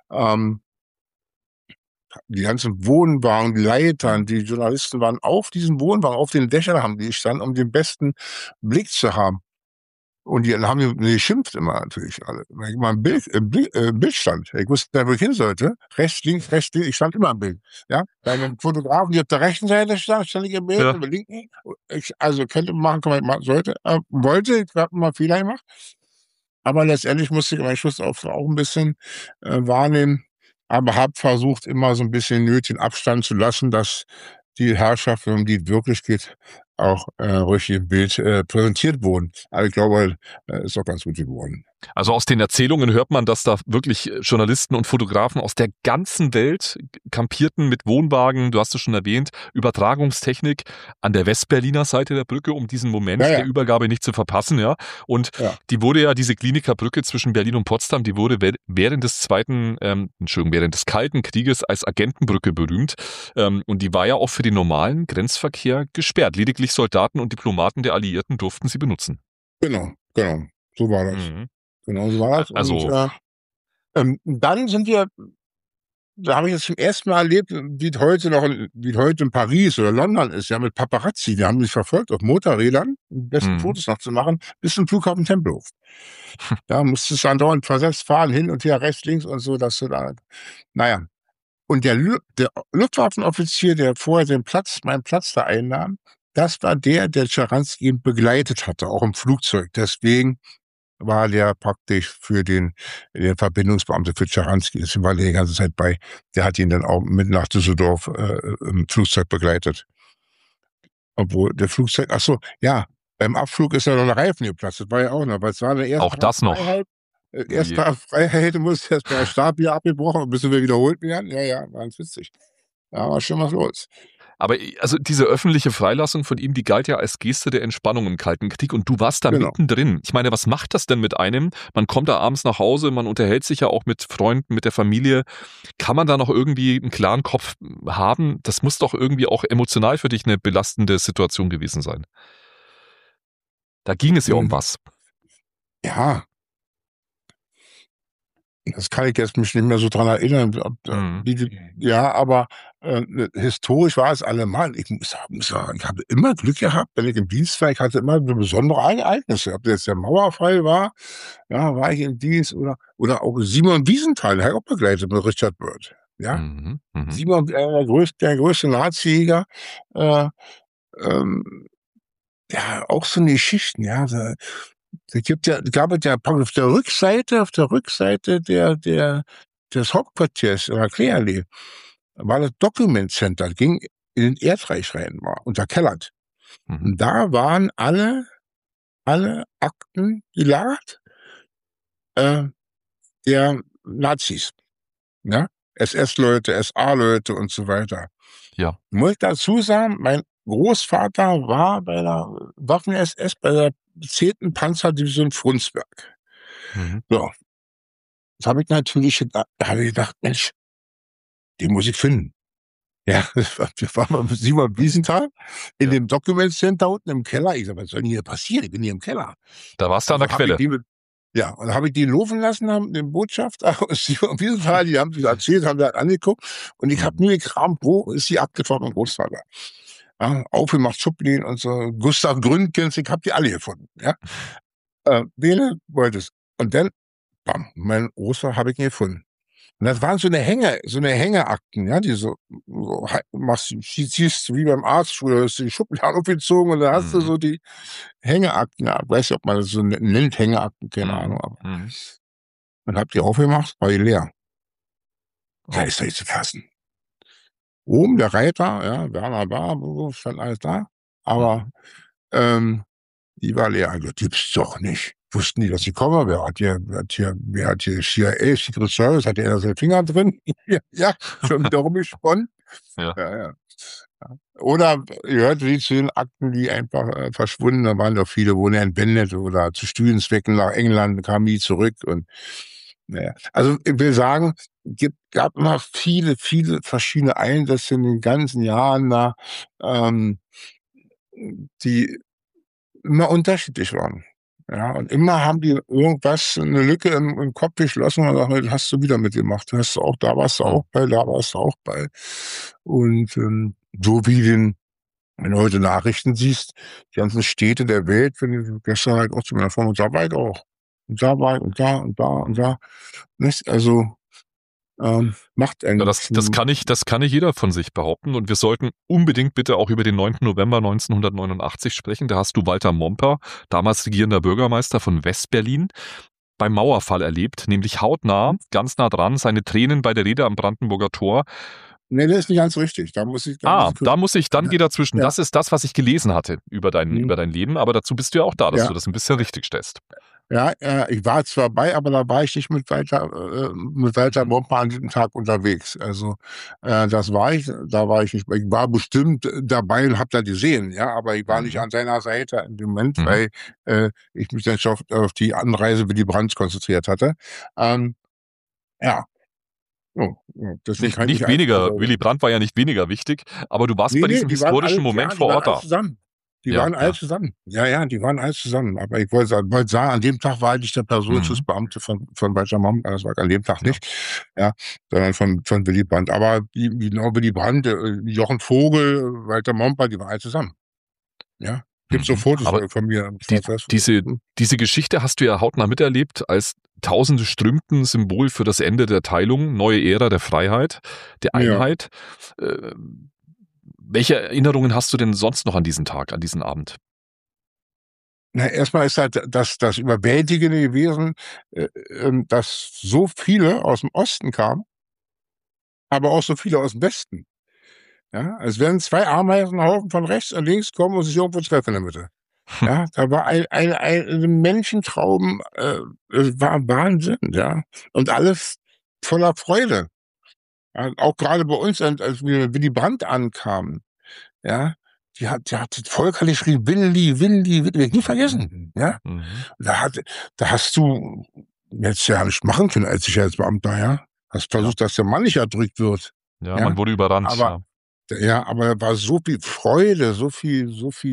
die ganzen Wohnwagen, die Leitern, die Journalisten waren auf diesen Wohnwagen, auf den Dächern haben die gestanden, um den besten Blick zu haben. Und die haben geschimpft immer natürlich alle. Wenn ich mal im Bild stand, ich wusste nicht, wo ich hin sollte. Rechts, links, ich stand immer im Bild. Ja, bei einem Fotografen, die auf der rechten Seite stand ich im Bild, Ja. und bei linken. Also könnte man machen, wollte, ich habe mal Fehler gemacht. Aber letztendlich musste ich meinen Schuss auch ein bisschen wahrnehmen. Aber habe versucht, immer so ein bisschen nötigen Abstand zu lassen, dass die Herrschaft, um die es wirklich geht, auch ruhig im Bild präsentiert wurden. Aber ich glaube, ist auch ganz gut geworden. Also aus den Erzählungen hört man, dass da wirklich Journalisten und Fotografen aus der ganzen Welt kampierten mit Wohnwagen, du hast es schon erwähnt, Übertragungstechnik an der Westberliner Seite der Brücke, um diesen Moment der Übergabe nicht zu verpassen. Ja. Und die wurde ja, diese Kliniker Brücke zwischen Berlin und Potsdam, die wurde während des Kalten Krieges als Agentenbrücke berühmt. Und die war ja auch für den normalen Grenzverkehr gesperrt. Lediglich Soldaten und Diplomaten der Alliierten durften sie benutzen. Genau. So war das. Mhm. Genau, so war das. Also, Und dann sind wir, da habe ich jetzt zum ersten Mal erlebt, wie es heute in Paris oder London ist, ja, mit Paparazzi, die haben mich verfolgt auf Motorrädern, die besten Fotos noch zu machen, bis zum Flughafen Tempelhof. Da musstest du dann dauernd versetzt fahren, hin und her, rechts, links und so, dass du da, naja. Und der Luftwaffenoffizier, der vorher meinen Platz da einnahm, das war der Scharansky eben begleitet hatte, auch im Flugzeug. Deswegen war der praktisch für der Verbindungsbeamte für Scharansky. Deswegen war der die ganze Zeit bei. Der hat ihn dann auch mit nach Düsseldorf im Flugzeug begleitet. Obwohl der Flugzeug, beim Abflug ist ja noch der Reifen geplatzt. Das war ja auch noch, weil es war der erste auch das noch. Erst Tag Freiheit, musste erst der Stab hier abgebrochen, bis wir wiederholt werden. Ja, war ganz witzig. Da war schon was los. Aber also diese öffentliche Freilassung von ihm, die galt ja als Geste der Entspannung im Kalten Krieg und du warst da mittendrin. Ich meine, was macht das denn mit einem? Man kommt da abends nach Hause, man unterhält sich ja auch mit Freunden, mit der Familie. Kann man da noch irgendwie einen klaren Kopf haben? Das muss doch irgendwie auch emotional für dich eine belastende Situation gewesen sein. Da ging es ja um was. Ja. Das kann ich jetzt mich nicht mehr so dran erinnern. Aber historisch war es allemal. Ich muss sagen, ich habe immer Glück gehabt, wenn ich im Dienst war. Ich hatte immer besondere Ereignisse. Ob das jetzt der Mauerfall war, ja, war ich im Dienst oder auch Simon Wiesenthal, der hat auch begleitet mit Richard Byrd. Ja, Simon, der größte Nazi-Jäger, auch so eine Geschichten, ja. Gab es ja auf der Rückseite des Hauptquartiers in der Kläallee war das Document Center, ging in den Erdreich rein, war unterkellert. Und da waren alle Akten gelagert der Nazis. Ja? SS-Leute, SA-Leute und so weiter. Ja. Muss ich dazu sagen, mein Großvater war bei der Waffen-SS bei der 10. Panzerdivision Frundsberg. So. Das habe ich natürlich gedacht, Mensch, den muss ich finden. Ja, wir waren mit Simon Wiesenthal in dem Document Center unten im Keller. Ich sag, was soll denn hier passieren? Ich bin hier im Keller. Da warst du an der Quelle. Und da habe ich die laufen lassen, haben den Botschafter und Simon Wiesenthal, die haben sich erzählt, haben das angeguckt und ich habe nur gekramt, wo ist die Akte von meinem Großvater? Ja, aufgemacht, Schublin und so, Gustav Gründgens, ich habe die alle gefunden. Ja? Wen wollte es? Und dann, bam, mein Großvater habe ich ihn gefunden. Und das waren so eine Hängeakten, ja, die ziehst du wie beim Arzt, früher hast du die Schubladen aufgezogen und dann hast du so die Hängeakten, ja, weiß nicht, ob man das so nennt, Hängeakten, keine Ahnung, aber. Und hab die aufgemacht, war die leer. Da ist nicht zu fassen. Oben der Reiter, ja, Werner war, stand alles da, aber die war leer. Also gibt's doch nicht. Wussten die, dass ich komme? Wer hat hier CIA, Secret Service, hat der da seine Finger drin? Ja, schon wieder rumgesponnen. Ja. Oder ihr hört die zu den Akten, die einfach verschwunden, da waren doch viele, wurden entwendet oder zu Studienzwecken nach England, kamen die zurück und naja. Also ich will sagen, gab immer viele verschiedene Einsätze in den ganzen Jahren da, die immer unterschiedlich waren. Ja, und immer haben die irgendwas, eine Lücke im Kopf geschlossen und gesagt, hast du wieder mitgemacht. Hast du auch, da warst du auch bei, da warst du auch bei. Und so wie wenn du heute Nachrichten siehst, die ganzen Städte der Welt, wenn du gestern halt auch zu meiner Frau, und da war ich auch. Und da war ich und da und da und da. Nicht? Also macht Ja, einen. das kann nicht jeder von sich behaupten. Und wir sollten unbedingt bitte auch über den 9. November 1989 sprechen. Da hast du Walter Momper, damals regierender Bürgermeister von West-Berlin, beim Mauerfall erlebt, nämlich hautnah, ganz nah dran, seine Tränen bei der Rede am Brandenburger Tor. Nee, das ist nicht ganz richtig. Dann Geh dazwischen. Ja. Das ist das, was ich gelesen hatte über dein Leben. Aber dazu bist du ja auch da, dass du das ein bisschen richtig stellst. Ja, ich war zwar bei, aber da war ich nicht mit Walter Momper an diesem Tag unterwegs. Also da war ich nicht. Ich war bestimmt dabei und habe da gesehen, ja, aber ich war nicht an seiner Seite in dem Moment, weil ich mich dann schon auf die Anreise Willy Brandt konzentriert hatte. Ja. Nicht weniger, Willy Brandt war ja nicht weniger wichtig, aber du warst bei diesem historischen Moment vor Ort da. Die waren alle zusammen. Ja, die waren alle zusammen. Aber ich wollte sagen, an dem Tag war ich der Personenschutzbeamte von Walter Momper, das war an dem Tag nicht, ja, sondern von Willy Brandt. Aber genau Willy Brandt, Jochen Vogel, Walter Momper, die waren alle zusammen. Ja. Gibt so Fotos von mir. Diese Geschichte hast du ja hautnah miterlebt, als Tausende strömten, Symbol für das Ende der Teilung, neue Ära der Freiheit, der Einheit. Ja. Welche Erinnerungen hast du denn sonst noch an diesen Tag, an diesen Abend? Na, erstmal ist halt das Überwältigende gewesen, dass so viele aus dem Osten kamen, aber auch so viele aus dem Westen. Ja, als wenn 2 Ameisenhaufen von rechts und links kommen und sich irgendwo treffen in der Mitte. Ja, da war ein Menschentraum, es war Wahnsinn, ja. Und alles voller Freude. Ja, auch gerade bei uns, als Willy Brandt ankam, ja, die hat das Volk hat geschrien, Willy, werde ich nie vergessen, ja. Da hast du jetzt ja nicht machen können als Sicherheitsbeamter, ja. Hast versucht, dass der Mann nicht erdrückt wird. Ja, man wurde überrannt. Aber da war so viel Freude, so viel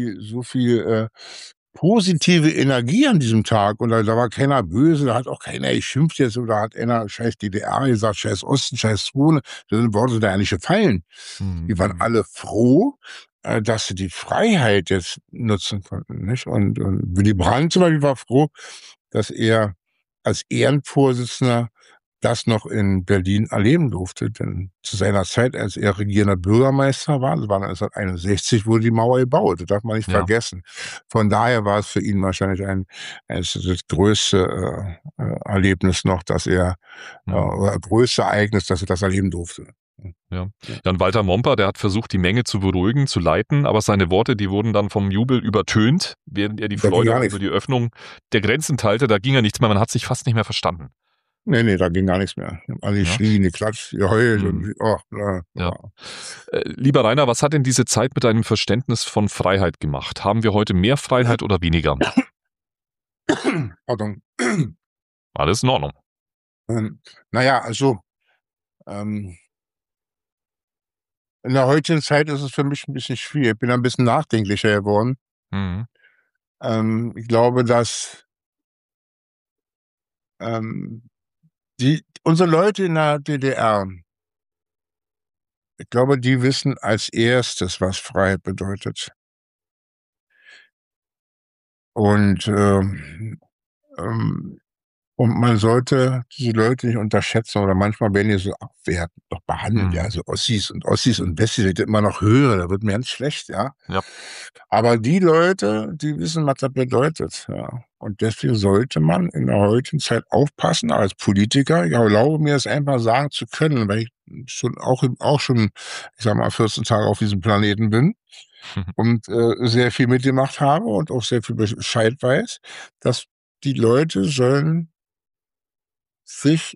positive Energie an diesem Tag. Und da war keiner böse, da hat auch keiner geschimpft jetzt oder hat einer scheiß DDR gesagt, scheiß Osten, scheiß Zone. Das sind Worte da ja nicht gefallen. Die waren alle froh, dass sie die Freiheit jetzt nutzen konnten. Nicht? Und Willy Brandt zum Beispiel war froh, dass er als Ehrenvorsitzender das noch in Berlin erleben durfte. Denn zu seiner Zeit, als er regierender Bürgermeister war, das war 1961, wurde die Mauer gebaut. Das darf man nicht vergessen. Von daher war es für ihn wahrscheinlich das größte Erlebnis noch, dass er, oder größte Ereignis, dass er das erleben durfte. Ja. Und Walter Momper, der hat versucht, die Menge zu beruhigen, zu leiten, aber seine Worte, die wurden dann vom Jubel übertönt, während er die Freude über die Öffnung der Grenzen teilte. Da ging ja nichts mehr, man hat sich fast nicht mehr verstanden. Nee, da ging gar nichts mehr. Alle schrien, geklatscht, geheult und Lieber Rainer, was hat denn diese Zeit mit deinem Verständnis von Freiheit gemacht? Haben wir heute mehr Freiheit oder weniger? Pardon. Alles in Ordnung. Naja, also in der heutigen Zeit ist es für mich ein bisschen schwierig. Ich bin ein bisschen nachdenklicher geworden. Ich glaube, dass unsere Leute in der DDR, ich glaube, die wissen als erstes, was Freiheit bedeutet. Und Und man sollte diese Leute nicht unterschätzen oder manchmal werden die so abwertend noch behandelt, ja, so Ossis und Wessis, ich immer noch höre, da wird mir ganz schlecht, ja. Ja. Aber die Leute, die wissen, was das bedeutet, ja. Und deswegen sollte man in der heutigen Zeit aufpassen als Politiker. Ich erlaube mir es einfach sagen zu können, weil ich schon, ich sag mal, 14 Tage auf diesem Planeten bin und sehr viel mitgemacht habe und auch sehr viel Bescheid weiß, dass die Leute sollen sich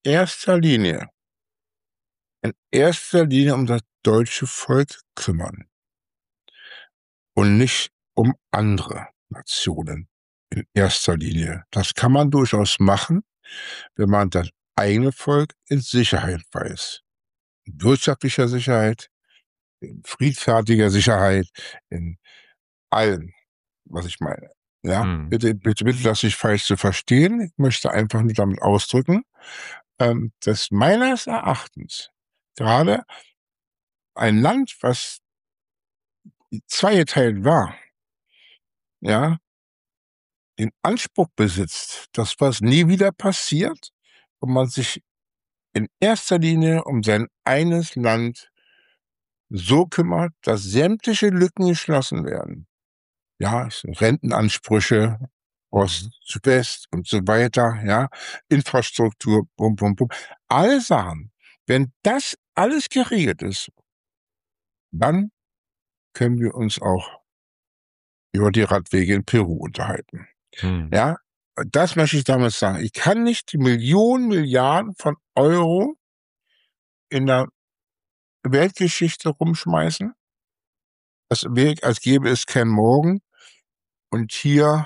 in erster Linie um das deutsche Volk kümmern und nicht um andere Nationen in erster Linie. Das kann man durchaus machen, wenn man das eigene Volk in Sicherheit weiß. In wirtschaftlicher Sicherheit, in friedfertiger Sicherheit, in allem, was ich meine. Ja, bitte, lass mich falsch zu verstehen. Ich möchte einfach nur damit ausdrücken, dass meines Erachtens gerade ein Land, was zweigeteilt war, ja, den Anspruch besitzt, dass was nie wieder passiert und man sich in erster Linie um sein eigenes Land so kümmert, dass sämtliche Lücken geschlossen werden. Ja, Rentenansprüche, Ost zu West und so weiter, ja, Infrastruktur, bum, bum, bum. Alle Sachen. Wenn das alles geregelt ist, dann können wir uns auch über die Radwege in Peru unterhalten. Ja, das möchte ich damit sagen. Ich kann nicht die Millionen, Milliarden von Euro in der Weltgeschichte rumschmeißen, als gäbe es kein Morgen. Und hier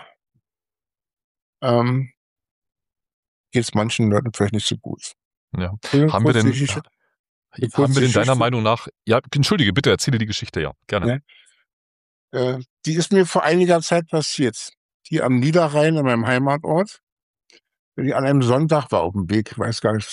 geht es manchen Leuten vielleicht nicht so gut. Ja. Haben wir denn deiner Meinung nach, ja, entschuldige, bitte erzähle die Geschichte, ja, gerne. Ja, die ist mir vor einiger Zeit passiert. Die am Niederrhein, in meinem Heimatort, die an einem Sonntag war auf dem Weg, ich weiß gar nicht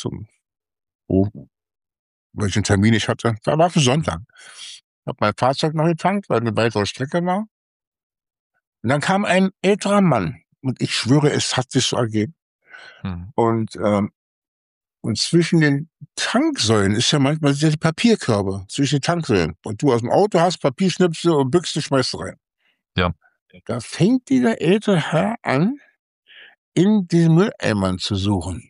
welchen Termin ich hatte. Da war für Sonntag. Hab mein Fahrzeug noch getankt, weil eine weitere Strecke war. Und dann kam ein älterer Mann. Und ich schwöre, es hat sich so ergeben. Und zwischen den Tanksäulen ist ja manchmal die Papierkörbe zwischen den Tanksäulen. Und du aus dem Auto hast Papierschnipsel und Büchse schmeißt rein. Ja. Da fängt dieser ältere Herr an, in diesen Mülleimern zu suchen.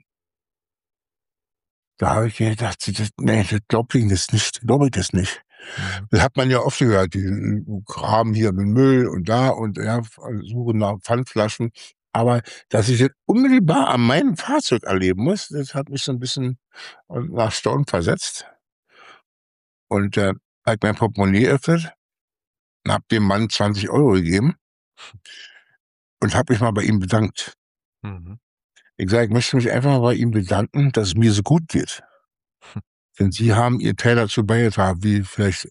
Da habe ich gedacht, das glaube ich das nicht. Das hat man ja oft gehört, die graben hier mit Müll und da und ja, suchen nach Pfandflaschen. Aber dass ich das unmittelbar an meinem Fahrzeug erleben muss, das hat mich so ein bisschen nach Staunen versetzt. Und habe mein Portemonnaie geöffnet und habe dem Mann 20 Euro gegeben und habe mich mal bei ihm bedankt. Ich sage, ich möchte mich einfach mal bei ihm bedanken, dass es mir so gut geht. Denn Sie haben Ihr Teil dazu beigetragen, wie vielleicht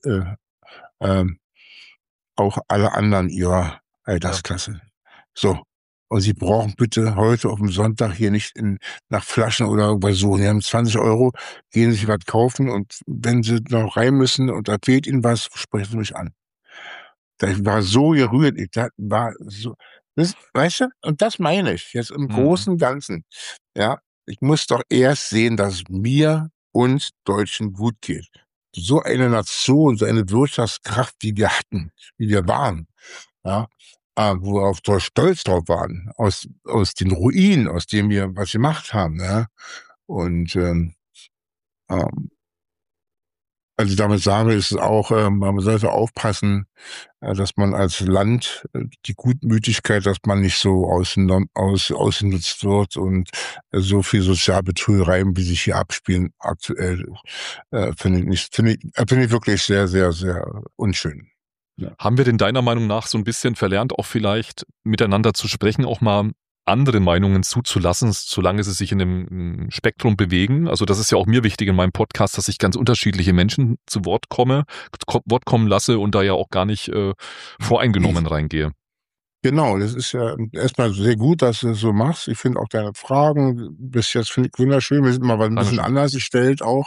auch alle anderen Ihrer Altersklasse. Ja. So. Und Sie brauchen bitte heute auf dem Sonntag hier nicht nach Flaschen oder irgendwas suchen. Sie haben 20 Euro, gehen sich was kaufen und wenn Sie noch rein müssen und da fehlt Ihnen was, sprechen Sie mich an. Das war so gerührt. Weißt du? Und das meine ich jetzt im Großen und Ganzen. Ja, ich muss doch erst sehen, dass es uns Deutschen gut geht. So eine Nation, so eine Wirtschaftskraft, die wir hatten, wie wir waren, ja, wo wir auf stolz drauf waren, aus den Ruinen, aus dem wir was gemacht haben, ja. Und also damit sage ich, ist es auch, man sollte aufpassen, dass man als Land die Gutmütigkeit, dass man nicht so ausgenutzt wird und so viel Sozialbetrügereien, wie sich hier abspielen, aktuell, finde ich wirklich sehr, sehr, sehr unschön. Ja. Haben wir denn deiner Meinung nach so ein bisschen verlernt, auch vielleicht miteinander zu sprechen, auch mal andere Meinungen zuzulassen, solange sie sich in einem Spektrum bewegen? Also das ist ja auch mir wichtig in meinem Podcast, dass ich ganz unterschiedliche Menschen zu Wort kommen lasse und da ja auch gar nicht voreingenommen reingehe. Genau, das ist ja erstmal sehr gut, dass du das so machst. Ich finde auch deine Fragen bis jetzt finde ich wunderschön. Wir sind mal ein bisschen anders gestellt auch.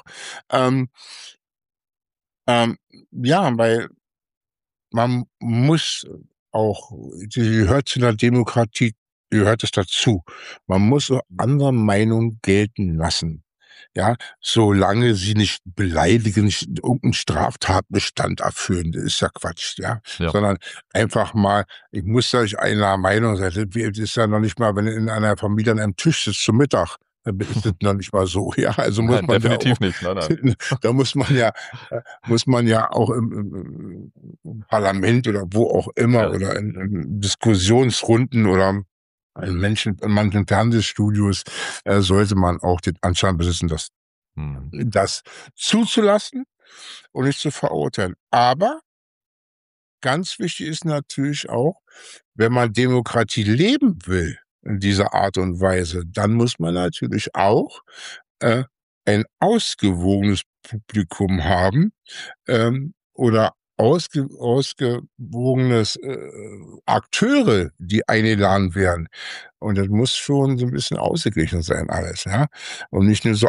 Ja, weil man muss auch, die gehört zu einer Demokratie gehört es dazu. Man muss so andere Meinungen gelten lassen. Ja, solange sie nicht beleidigen, nicht irgendeinen Straftatbestand erfüllen, das ist ja Quatsch, ja. Ja. Sondern einfach mal, ich muss euch einer Meinung sein, das ist ja noch nicht mal, wenn du in einer Familie an einem Tisch sitzt zum Mittag, dann ist das noch nicht mal so, ja. Also muss Nein, man ja definitiv auch, nicht. Nein. da muss man ja auch im Parlament oder wo auch immer Ja. oder in Diskussionsrunden oder in manchen Fernsehstudios sollte man auch den Anschein besitzen, das zuzulassen und nicht zu verurteilen. Aber ganz wichtig ist natürlich auch, wenn man Demokratie leben will in dieser Art und Weise, dann muss man natürlich auch äh, ein ausgewogenes Publikum haben, oder ausgewogenes Akteure, die eingeladen werden. Und das muss schon so ein bisschen ausgeglichen sein alles, ja. Und nicht nur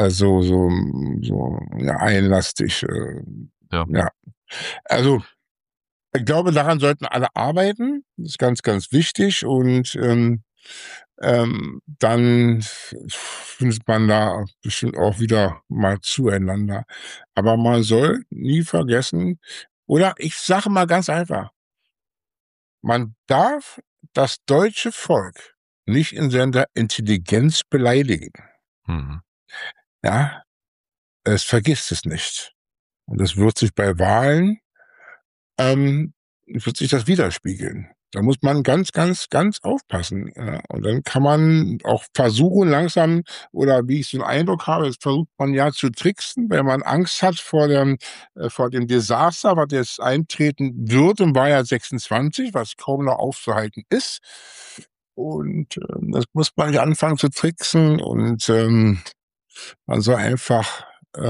so ja, einlastig. Ja. Ja. Also ich glaube, daran sollten alle arbeiten. Das ist ganz, ganz wichtig. Und dann findet man da bestimmt auch wieder mal zueinander. Aber man soll nie vergessen, oder ich sage mal ganz einfach, man darf das deutsche Volk nicht in seiner Intelligenz beleidigen. Mhm. Ja, es vergisst es nicht. Und es wird sich bei Wahlen wird sich das widerspiegeln. Da muss man ganz, ganz, ganz aufpassen. Ja. Und dann kann man auch versuchen, langsam, oder wie ich so einen Eindruck habe, jetzt versucht man ja zu tricksen, wenn man Angst hat vor dem Desaster, was jetzt eintreten wird im Wahljahr 26, was kaum noch aufzuhalten ist. Und das muss man nicht anfangen zu tricksen und man soll einfach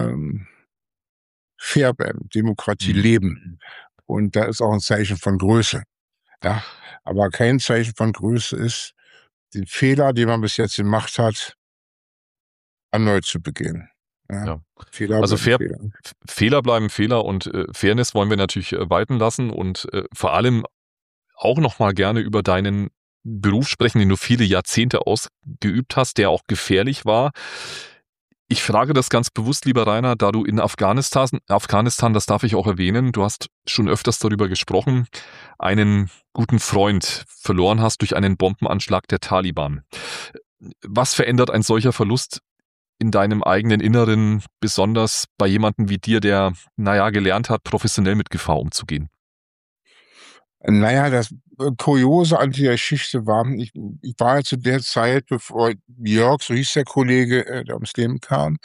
fair bleiben, Demokratie leben. Und da ist auch ein Zeichen von Größe. Ja, aber kein Zeichen von Größe ist, den Fehler, den man bis jetzt gemacht hat, erneut zu begehen. Ja. Ja. Fehler Also bleiben Fehler. Fehler bleiben Fehler und Fairness wollen wir natürlich walten lassen und vor allem auch noch mal gerne über deinen Beruf sprechen, den du viele Jahrzehnte ausgeübt hast, der auch gefährlich war. Ich frage das ganz bewusst, lieber Rainer, da du in Afghanistan, das darf ich auch erwähnen, du hast schon öfters darüber gesprochen, einen guten Freund verloren hast durch einen Bombenanschlag der Taliban. Was verändert ein solcher Verlust in deinem eigenen Inneren, besonders bei jemandem wie dir, der, gelernt hat, professionell mit Gefahr umzugehen? Naja, das Kuriose an der Geschichte war, ich war ja zu der Zeit, bevor Jörg, so hieß der Kollege, der ums Leben kam,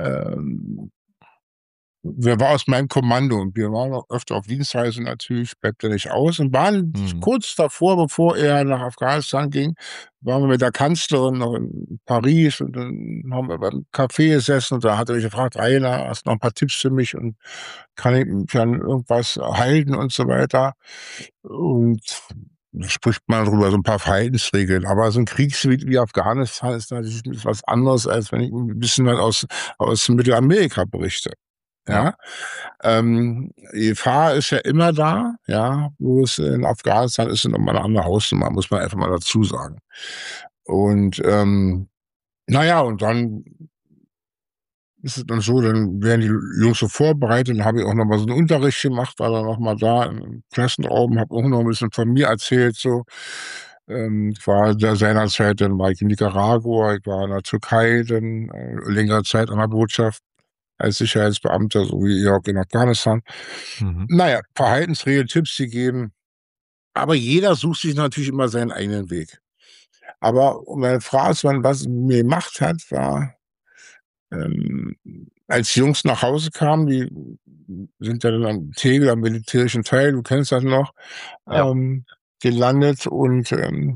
wer war aus meinem Kommando und wir waren auch öfter auf Dienstreise natürlich, bleibt er nicht aus und waren kurz davor, bevor er nach Afghanistan ging, waren wir mit der Kanzlerin noch in Paris und dann haben wir beim Café gesessen und da hat er mich gefragt, Rainer, hast du noch ein paar Tipps für mich und kann ich dann irgendwas halten und so weiter. Und da spricht man darüber, so ein paar Verhaltensregeln. Aber so ein Kriegsgebiet wie Afghanistan ist natürlich was anderes, als wenn ich ein bisschen aus Mittelamerika berichte. Ja. Die Gefahr ist ja immer da, ja, wo es in Afghanistan ist, nochmal eine andere Hausnummer, muss man einfach mal dazu sagen. Und und dann ist es dann so, dann werden die Jungs so vorbereitet, dann habe ich auch noch mal so einen Unterricht gemacht, war dann noch mal da im Klassenraum, habe auch noch ein bisschen von mir erzählt, so. Ich war da seinerzeit, dann war ich in Nicaragua, ich war in der Türkei, dann längere Zeit an der Botschaft als Sicherheitsbeamter, so wie ihr auch in Afghanistan. Naja, Verhaltensregeln, Tipps gegeben, aber jeder sucht sich natürlich immer seinen eigenen Weg. Aber um meine Frage zu beantworten, was mir gemacht hat, war, als die Jungs nach Hause kamen, die sind ja dann am Tegel, am militärischen Teil, du kennst das noch, Ja. gelandet und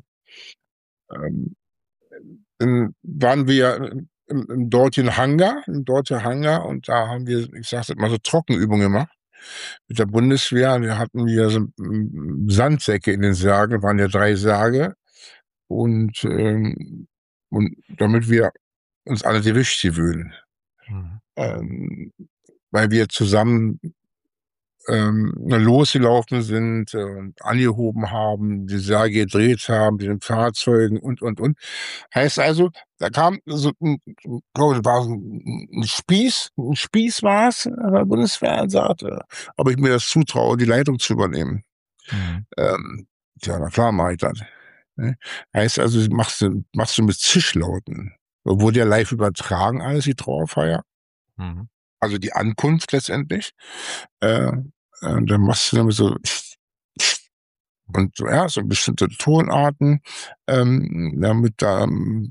dann waren wir im dortigen Hangar, und da haben wir, ich sag das mal, so Trockenübungen gemacht mit der Bundeswehr. Wir hatten hier so Sandsäcke in den Särgen, waren ja 3 Särge und damit wir uns alle die Gewicht gewöhnen. Weil wir zusammen losgelaufen sind und angehoben haben, die Särge gedreht haben, den Fahrzeugen und. Heißt also, da kam so war so ein Spieß war es bei der Bundeswehr und sagte, ob ich mir das zutraue, die Leitung zu übernehmen. Mhm. Ja, na klar, mache ich das. Ne? Heißt also, machst du mit Zischlauten. Wurde ja live übertragen, alles, die Trauerfeier. Mhm. Also die Ankunft letztendlich. Dann machst du damit so und ja, so bestimmte Tonarten, damit das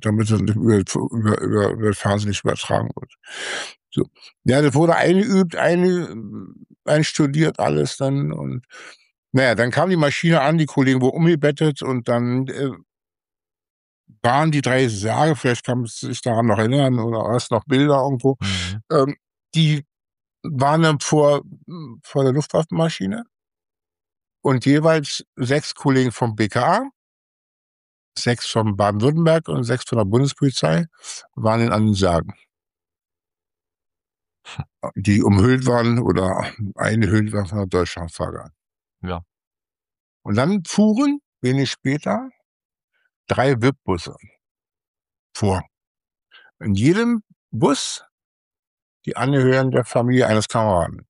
über Fernsehen nicht übertragen wird. So. Ja, das wurde eingeübt, einstudiert alles dann und naja, dann kam die Maschine an, die Kollegen wurden umgebettet und dann waren die 3 Särge, vielleicht kann man sich daran noch erinnern oder erst noch Bilder irgendwo, Mhm. die waren dann vor der Luftwaffenmaschine und jeweils 6 Kollegen vom BKA, 6 von Baden-Württemberg und 6 von der Bundespolizei waren an den Särgen, die umhüllt waren oder eingehüllt waren von der Deutschlandflagge. Ja. Und dann fuhren wenig später 3 VIP-Busse vor. In jedem Bus die Angehörigen der Familie eines Kameraden.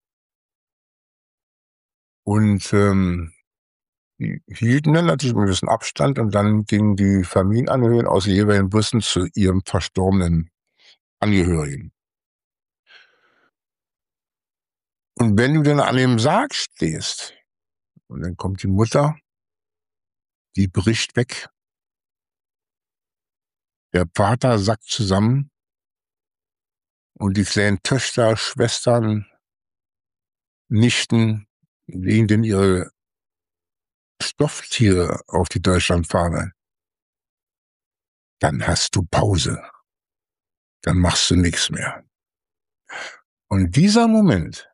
Und die hielten dann natürlich einen gewissen Abstand und dann gingen die Familienangehörigen aus den jeweiligen Bussen zu ihrem verstorbenen Angehörigen. Und wenn du dann an dem Sarg stehst und dann kommt die Mutter, die bricht weg, der Vater sackt zusammen und die kleinen Töchter, Schwestern, Nichten legen dann ihre Stofftiere auf die Deutschlandfahne. Dann hast du Pause. Dann machst du nichts mehr. Und dieser Moment,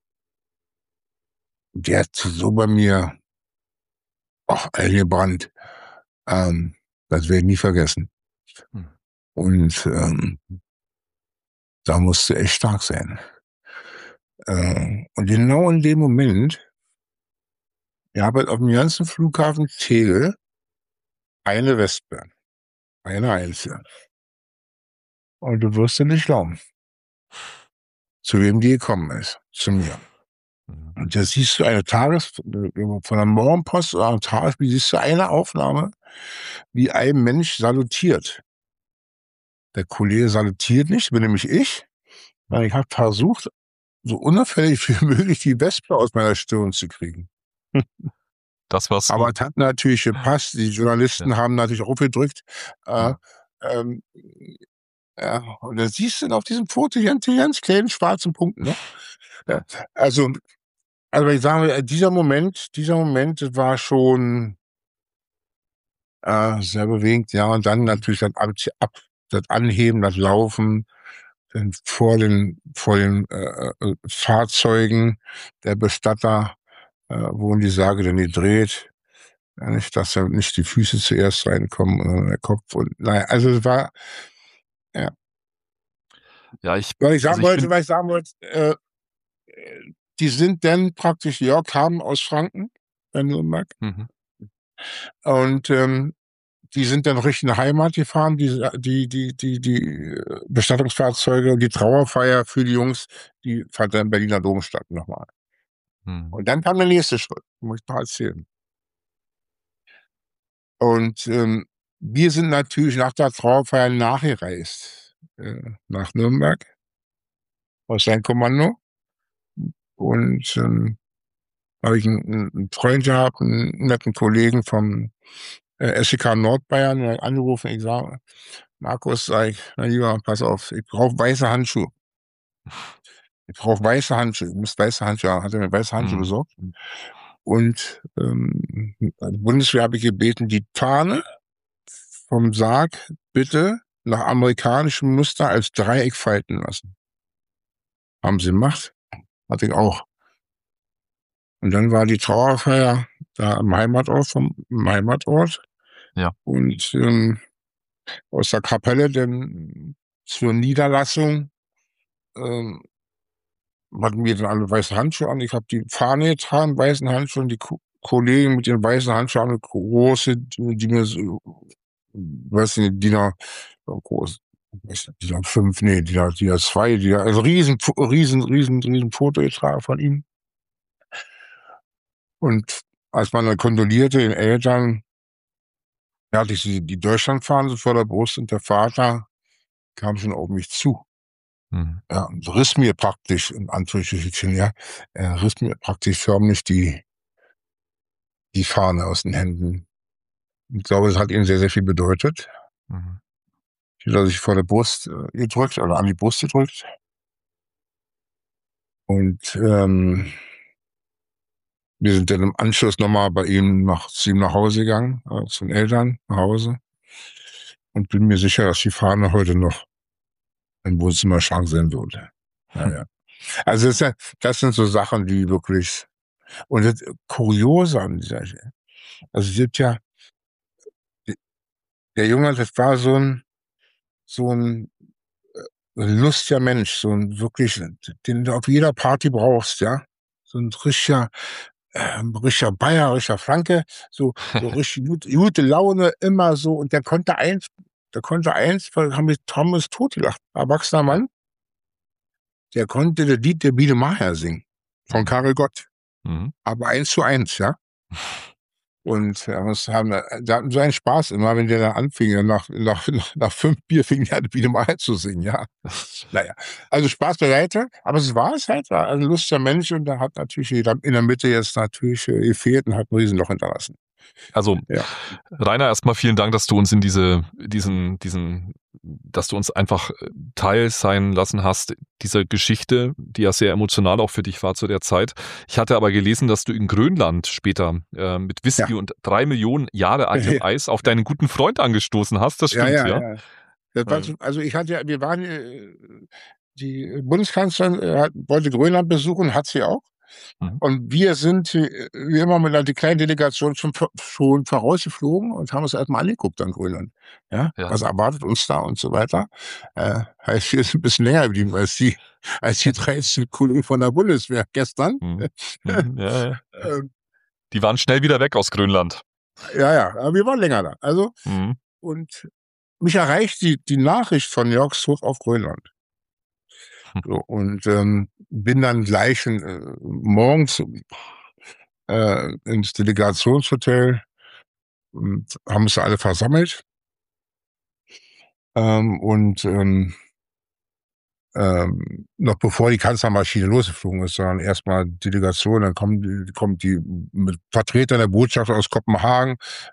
der hat so bei mir eingebrannt. Das werde ich nie vergessen. Hm. Und da musst du echt stark sein. Und genau in dem Moment, ich habe halt auf dem ganzen Flughafen Tegel eine Wespe. Eine einzige. Und du wirst dir nicht glauben, zu wem die gekommen ist. Zu mir. Mhm. Und da siehst du von der Morgenpost oder am Tagesspiel siehst du eine Aufnahme, wie ein Mensch salutiert. Der Kollege salutiert nicht, bin nämlich ich, weil ich habe versucht, so unauffällig wie möglich die Wespe aus meiner Stirn zu kriegen. Das war's. Aber es hat natürlich gepasst. Die Journalisten haben natürlich aufgedrückt. Ja. Ja, und da siehst du dann auf diesem Foto die ganz kleinen schwarzen Punkte. Ne? Ja, also ich sage, dieser Moment das war schon sehr bewegend. Ja, und dann natürlich das Anheben, das Laufen dann vor den Fahrzeugen der Bestatter wurden die Särge dann gedreht. Ja, nicht, dass ja nicht die Füße zuerst reinkommen, sondern der Kopf. Und naja, also es war, ja. Ja, Was ich sagen wollte, die sind dann praktisch, ja, kamen aus Franken, bei Nürnberg. Mhm. Und die sind dann Richtung Heimat gefahren, die Bestattungsfahrzeuge und die Trauerfeier für die Jungs, die fand dann im Berliner Dom statt nochmal. Mhm. Und dann kam der nächste Schritt, muss ich noch erzählen. Und wir sind natürlich nach der Trauerfeier nachgereist nach Nürnberg aus seinem Kommando. Und habe ich einen Freund gehabt, einen netten Kollegen vom SEK Nordbayern, der hat angerufen. Ich sage, Markus, sag ich, na lieber, pass auf, ich brauche weiße Handschuhe. Ich brauche weiße Handschuhe. Ich muss weiße Handschuhe haben. Hat er mir weiße Handschuhe besorgt. Und die Bundeswehr habe ich gebeten, die Fahne vom Sarg bitte nach amerikanischem Muster als Dreieck falten lassen. Haben sie gemacht. Hatte ich auch. Und dann war die Trauerfeier da im Heimatort. Ja. Und aus der Kapelle dann zur Niederlassung hatten wir dann alle weiße Handschuhe an. Ich habe die Fahne getragen, weißen Handschuhe, und die Kollegen mit den weißen Handschuhen, eine große, die mir so, weiß nicht, groß, die da 5, nee, die da 2, also riesen Foto getragen von ihm. Und als man dann kondolierte, den Eltern, hatte ich die Deutschlandfahne vor der Brust, und der Vater kam schon auf mich zu. Mhm. Ja, und riss mir praktisch, in Anführungsstrichen, ja, er riss mir praktisch förmlich die Fahne aus den Händen. Ich glaube, es hat ihm sehr, sehr viel bedeutet. Mhm. Die hat er sich vor der Brust gedrückt, oder an die Brust gedrückt. Und wir sind dann im Anschluss nochmal zu ihm nach Hause gegangen, zu den Eltern nach Hause. Und bin mir sicher, dass die Fahne heute noch im Wohnzimmerschrank sein würde. Naja. Also das sind so Sachen, die wirklich, und das Kuriose an dieser Stelle. Also es gibt ja, der Junge, das war so ein lustiger Mensch, so ein wirklich, den du auf jeder Party brauchst, ja. So ein richtiger Bayer, richtiger Franke, so richtig gute Laune, immer so. Und der konnte eins, weil haben wir uns totgelacht. Erwachsener Mann, der konnte das Lied der Biene Maya singen. Von Karel Gott. Mhm. Aber 1:1, ja. Und da hatten so einen Spaß immer, wenn der da anfing, nach 5 Bier fing der Biene Maya zu singen, ja. Naja, also Spaß beiseite, aber es war halt, war ein lustiger Mensch, und da hat natürlich in der Mitte jetzt natürlich gefehlt und hat ein Riesenloch hinterlassen. Also, Ja. Rainer, erstmal vielen Dank, dass du uns in dass du uns einfach Teil sein lassen hast, dieser Geschichte, die ja sehr emotional auch für dich war zu der Zeit. Ich hatte aber gelesen, dass du in Grönland später mit Whisky und 3 Millionen Jahre altem Eis auf deinen guten Freund angestoßen hast. Das stimmt, ja? Das war also wir waren, die Bundeskanzlerin wollte Grönland besuchen, hat sie auch. Mhm. Und wir sind wie immer mit einer kleinen Delegation schon vorausgeflogen und haben uns erstmal angeguckt an Grönland. Ja, was erwartet uns da und so weiter. Heißt, wir sind ein bisschen länger geblieben als die 13 Kollegen von der Bundeswehr gestern. Ja. Die waren schnell wieder weg aus Grönland. Ja, aber wir waren länger da. Also, und mich erreicht die Nachricht von Jörg Struck auf Grönland. So, und bin dann gleich morgens ins Delegationshotel, und haben uns alle versammelt. Noch bevor die Kanzlermaschine losgeflogen ist, sondern erstmal Delegation, dann kommt die mit Vertretern der Botschaft aus Kopenhagen,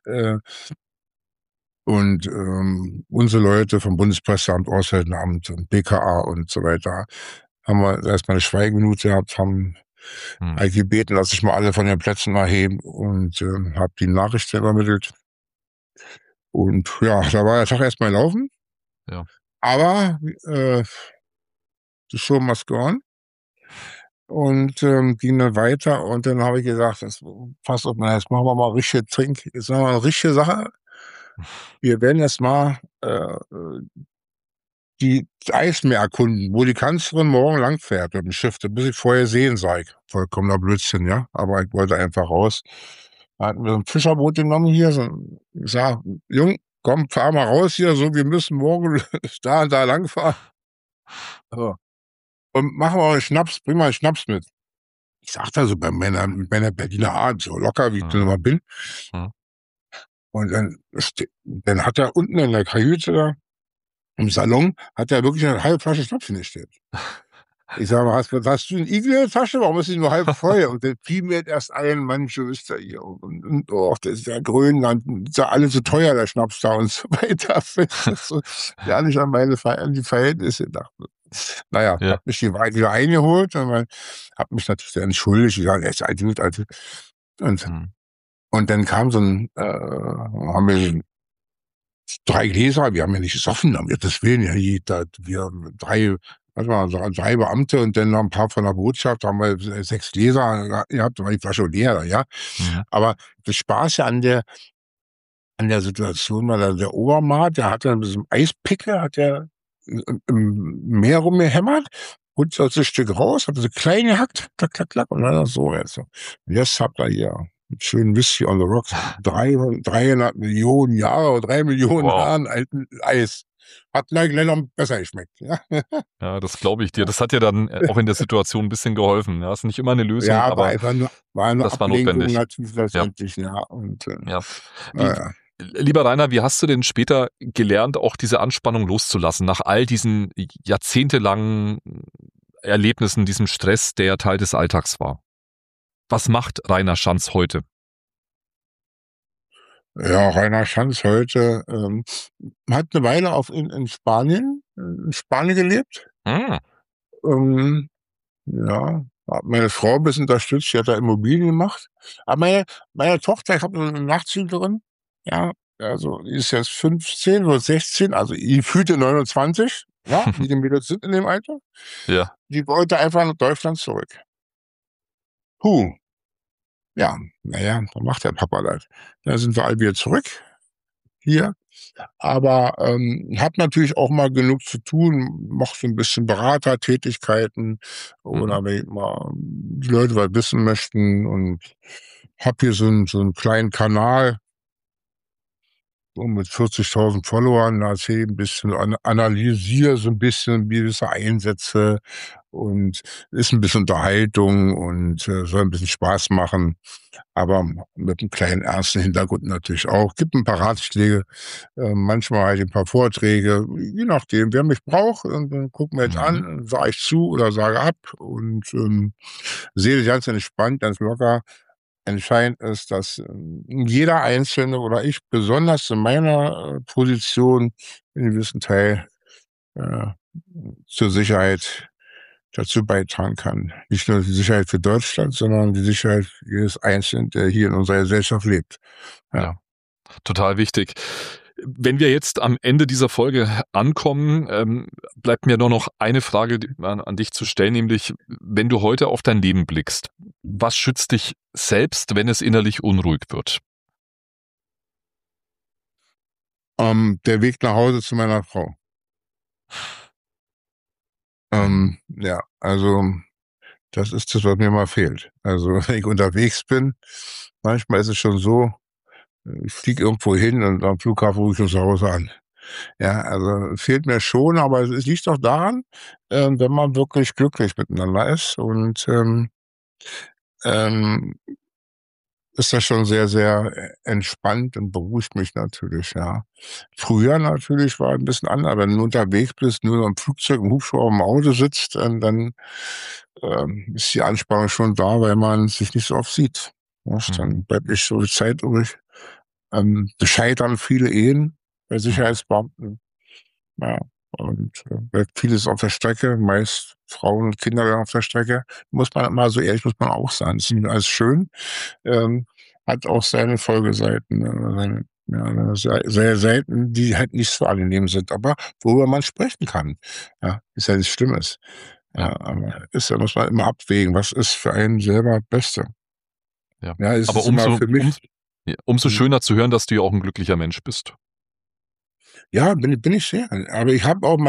und unsere Leute vom Bundespresseamt, Auswärtigen Amt und BKA und so weiter, haben wir erstmal eine Schweigeminute gehabt, haben gebeten, dass sich mal alle von den Plätzen mal heben, und habe die Nachricht übermittelt. Und ja, da war der Tag erstmal laufen. Ja. Aber the show must go on. Und ging dann weiter, und dann habe ich gesagt, jetzt machen wir mal jetzt machen wir eine richtige Sache. Wir werden jetzt mal die Eismeer erkunden, wo die Kanzlerin morgen langfährt mit dem Schiff. Das muss ich vorher sehen, sag ich. Vollkommener Blödsinn, ja. Aber ich wollte einfach raus. Da hatten wir so ein Fischerboot genommen hier. Ich sag, Jung, komm, fahr mal raus hier, so, wir müssen morgen da und da langfahren. So. Und machen wir auch einen Schnaps, bring mal einen Schnaps mit. Ich sag da so mit meiner Berliner Art, so locker, wie ich da immer bin. Und dann hat er unten in der Kajüte da, im Salon, hat er wirklich eine halbe Flasche Schnaps hingestellt. Ich sag mal, hast du eine Igel in der Tasche? Warum ist die nur halb voll? Und dann fiel mir erst ein, manche ist da hier, und das ist ja Grönland, ist ja alles so teuer, der Schnaps da und so weiter. Das ist so, ja, nicht an die Verhältnisse gedacht. Naja, hab mich die Wein wieder eingeholt, und hab mich natürlich sehr entschuldigt. Ich sag, er ist alt. Und dann kam haben wir 3 Gläser, wir haben ja nicht gesoffen, um Gottes Willen, ja, wir 3 Beamte und dann noch ein paar von der Botschaft, haben wir 6 Gläser gehabt, da war die Flasche leer, ja. Aber das Spaß ja an der Situation war, der Obermaat, der hat dann mit so einem Eispickel, hat der im Meer rumgehämmert, holt das Stück raus, hat so klein gehackt, klack, klack, klack, und dann so, jetzt habt ihr hier einen schönen Whisky on the Rocks, 300 Millionen Jahre oder 3 Millionen Wow. Jahren alten Eis. Hat gleich noch besser geschmeckt. Ja, Ja, das glaube ich dir. Das hat ja dann auch in der Situation ein bisschen geholfen. Ja, ist nicht immer eine Lösung, ja, aber war eine das war Ablenkung notwendig. natürlich Ja, letztendlich, ja. Und ja. naja. Lieber Rainer, wie hast du denn später gelernt, auch diese Anspannung loszulassen, nach all diesen jahrzehntelangen Erlebnissen, diesem Stress, der ja Teil des Alltags war? Was macht Rainer Schanz heute? Ja, Rainer Schanz heute hat eine Weile in Spanien gelebt. Hm. Ja, hat meine Frau ein bisschen unterstützt, sie hat da Immobilien gemacht. Aber meine Tochter, ich habe eine Nachzüglerin, ja, also die ist jetzt 15 oder 16, also die fühlte 29, ja, wie die Mädels sind in dem Alter. Ja. Die wollte einfach nach Deutschland zurück. Puh, ja, naja, dann macht der Papa das. Da sind wir alle wieder zurück hier. Aber habe natürlich auch mal genug zu tun, mache so ein bisschen Beratertätigkeiten Mhm. oder wenn mal die Leute was wissen möchten, und habe hier so einen kleinen Kanal, so mit 40.000 Followern, da erzähle ich ein bisschen, analysiere so ein bisschen gewisse Einsätze, und ist ein bisschen Unterhaltung und soll ein bisschen Spaß machen, aber mit einem kleinen ernsten Hintergrund natürlich auch. Gibt ein paar Ratschläge, manchmal halt ein paar Vorträge, je nachdem, wer mich braucht, und dann gucken wir jetzt Mhm. an, sage ich zu oder sage ab, und sehe das ganz entspannt, ganz locker. Entscheidend ist, dass jeder Einzelne oder ich besonders in meiner Position einen gewissen Teil äh, zur Sicherheit dazu beitragen kann. Nicht nur die Sicherheit für Deutschland, sondern die Sicherheit jedes Einzelnen, der hier in unserer Gesellschaft lebt. Ja. Ja, total wichtig. Wenn wir jetzt am Ende dieser Folge ankommen, bleibt mir nur noch eine Frage an dich zu stellen, nämlich, wenn du heute auf dein Leben blickst, was schützt dich selbst, wenn es innerlich unruhig wird? Der Weg nach Hause zu meiner Frau. Mhm. Ja, also das ist das, was mir mal fehlt. Also wenn ich unterwegs bin, manchmal ist es schon so, ich fliege irgendwo hin und am Flughafen rufe ich zu Hause an. Ja, also fehlt mir schon, aber es liegt auch daran, wenn man wirklich glücklich miteinander ist, und ähm, ist das schon sehr, sehr entspannt und beruhigt mich natürlich, ja. Früher natürlich war ein bisschen anders, wenn du unterwegs bist, nur im Flugzeug, im Hubschrauber, im Auto sitzt, dann ist die Anspannung schon da, weil man sich nicht so oft sieht. Weißt, Mhm. dann bleibt nicht so viel Zeit übrig. Es scheitern viele Ehen bei Mhm. Sicherheitsbeamten. Ja, und bleibt vieles auf der Strecke, meist Frauen und Kinder dann auf der Strecke. Muss man mal, so ehrlich muss man auch sein. Es ist nicht alles schön, ähm, hat auch seine Folgeseiten, sehr Seiten, die halt nicht so angenehm sind, aber worüber man sprechen kann. Ja, ist ja nichts Schlimmes. Ja, Ja, aber muss man immer abwägen, was ist für einen selber Beste. ja. Ja, es Aber ist immer für mich. umso hm, schöner zu hören, dass du ja auch ein glücklicher Mensch bist. ja, bin ich sehr. Aber ich habe auch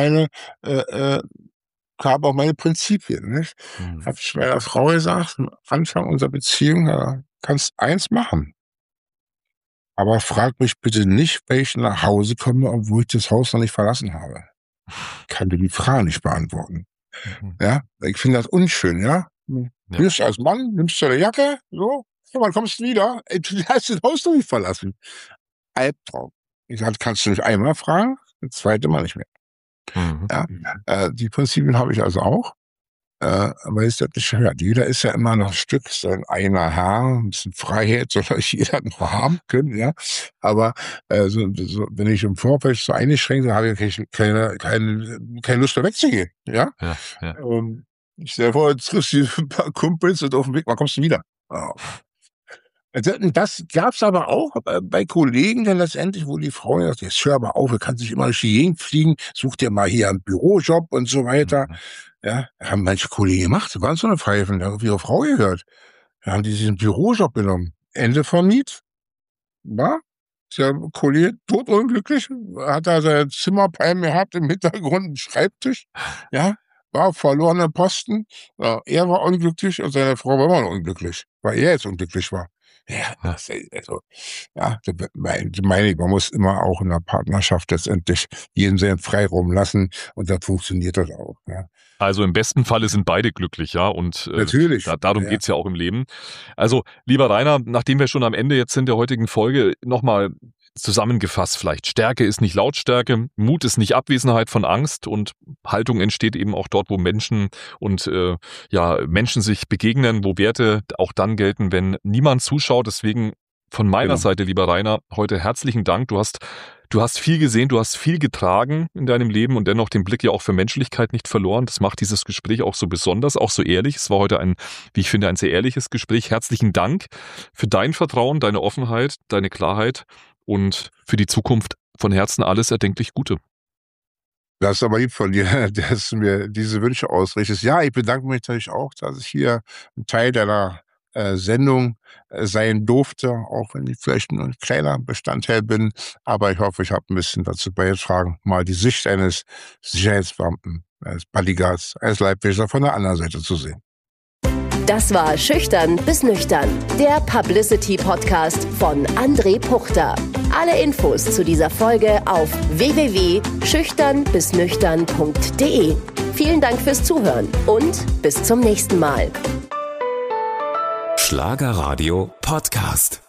meine Prinzipien, nicht? Mhm. Habe ich meiner Frau gesagt, am Anfang unserer Beziehung, kannst eins machen, aber frag mich bitte nicht, wenn ich nach Hause komme, obwohl ich das Haus noch nicht verlassen habe. Kann dir die Frage nicht beantworten. Mhm. Ja, ich finde das unschön, ja. Ja. Bist als Mann, nimmst deine Jacke, so, ja, wann kommst du wieder? Ey, du hast das Haus noch nicht verlassen. Albtraum. Ich sagte, kannst du mich einmal fragen? Das zweite Mal nicht mehr. Mhm. Ja, die Prinzipien habe ich also auch. Aber ist das nicht schwer? Jeder ist ja immer noch ein Stück sein eigener Herr, ein bisschen Freiheit soll euch jeder noch haben können, ja. Aber wenn ich im Vorfeld so eingeschränkt habe ich keine Lust mehr wegzugehen, ja. Ja, ja. Ich stell dir vor, jetzt triffst du ein paar Kumpels und auf dem Weg, wann kommst du wieder? Ja. Das gab's aber auch bei Kollegen dann letztendlich, wo die Frau sagt, jetzt hör aber auf, du kannst nicht immer durch die Gegend fliegen, such dir mal hier einen Bürojob und so weiter. Mhm. Ja, haben manche Kollegen gemacht, da waren so eine Pfeifen, da haben ihre Frau gehört. Da haben die sich einen Bürojob genommen. Ende vom Lied, war? Der Kollege totunglücklich, hat da sein Zimmerpalm gehabt, im Hintergrund einen Schreibtisch, ja. war verlorener Posten. Er war unglücklich und seine Frau war immer noch unglücklich, weil er jetzt unglücklich war. Ja, meine ich, man muss immer auch in der Partnerschaft letztendlich jeden seinen Freiraum lassen und dann funktioniert das auch. Ja. Also im besten Falle sind beide glücklich, ja, und Natürlich. Darum geht's ja auch im Leben. Also, lieber Rainer, nachdem wir schon am Ende jetzt sind der heutigen Folge, nochmal zusammengefasst vielleicht. Stärke ist nicht Lautstärke, Mut ist nicht Abwesenheit von Angst und Haltung entsteht eben auch dort, wo Menschen und Menschen sich begegnen, wo Werte auch dann gelten, wenn niemand zuschaut. Deswegen von meiner Seite, lieber Rainer, heute herzlichen Dank. Du hast viel gesehen, du hast viel getragen in deinem Leben und dennoch den Blick ja auch für Menschlichkeit nicht verloren. Das macht dieses Gespräch auch so besonders, auch so ehrlich. Es war heute wie ich finde, ein sehr ehrliches Gespräch. Herzlichen Dank für dein Vertrauen, deine Offenheit, deine Klarheit und für die Zukunft von Herzen alles erdenklich Gute. Das ist aber lieb von dir, dass du mir diese Wünsche ausrichtest. Ja, ich bedanke mich natürlich auch, dass ich hier ein Teil deiner Sendung sein durfte, auch wenn ich vielleicht nur ein kleiner Bestandteil bin. Aber ich hoffe, ich habe ein bisschen dazu beigetragen, mal die Sicht eines Sicherheitsbeamten, eines Bodyguards, eines Leibwächters von der anderen Seite zu sehen. Das war Schüchtern bis Nüchtern, der Publicity-Podcast von André Puchter. Alle Infos zu dieser Folge auf www.schüchternbisnüchtern.de. Vielen Dank fürs Zuhören und bis zum nächsten Mal. Schlagerradio Podcast.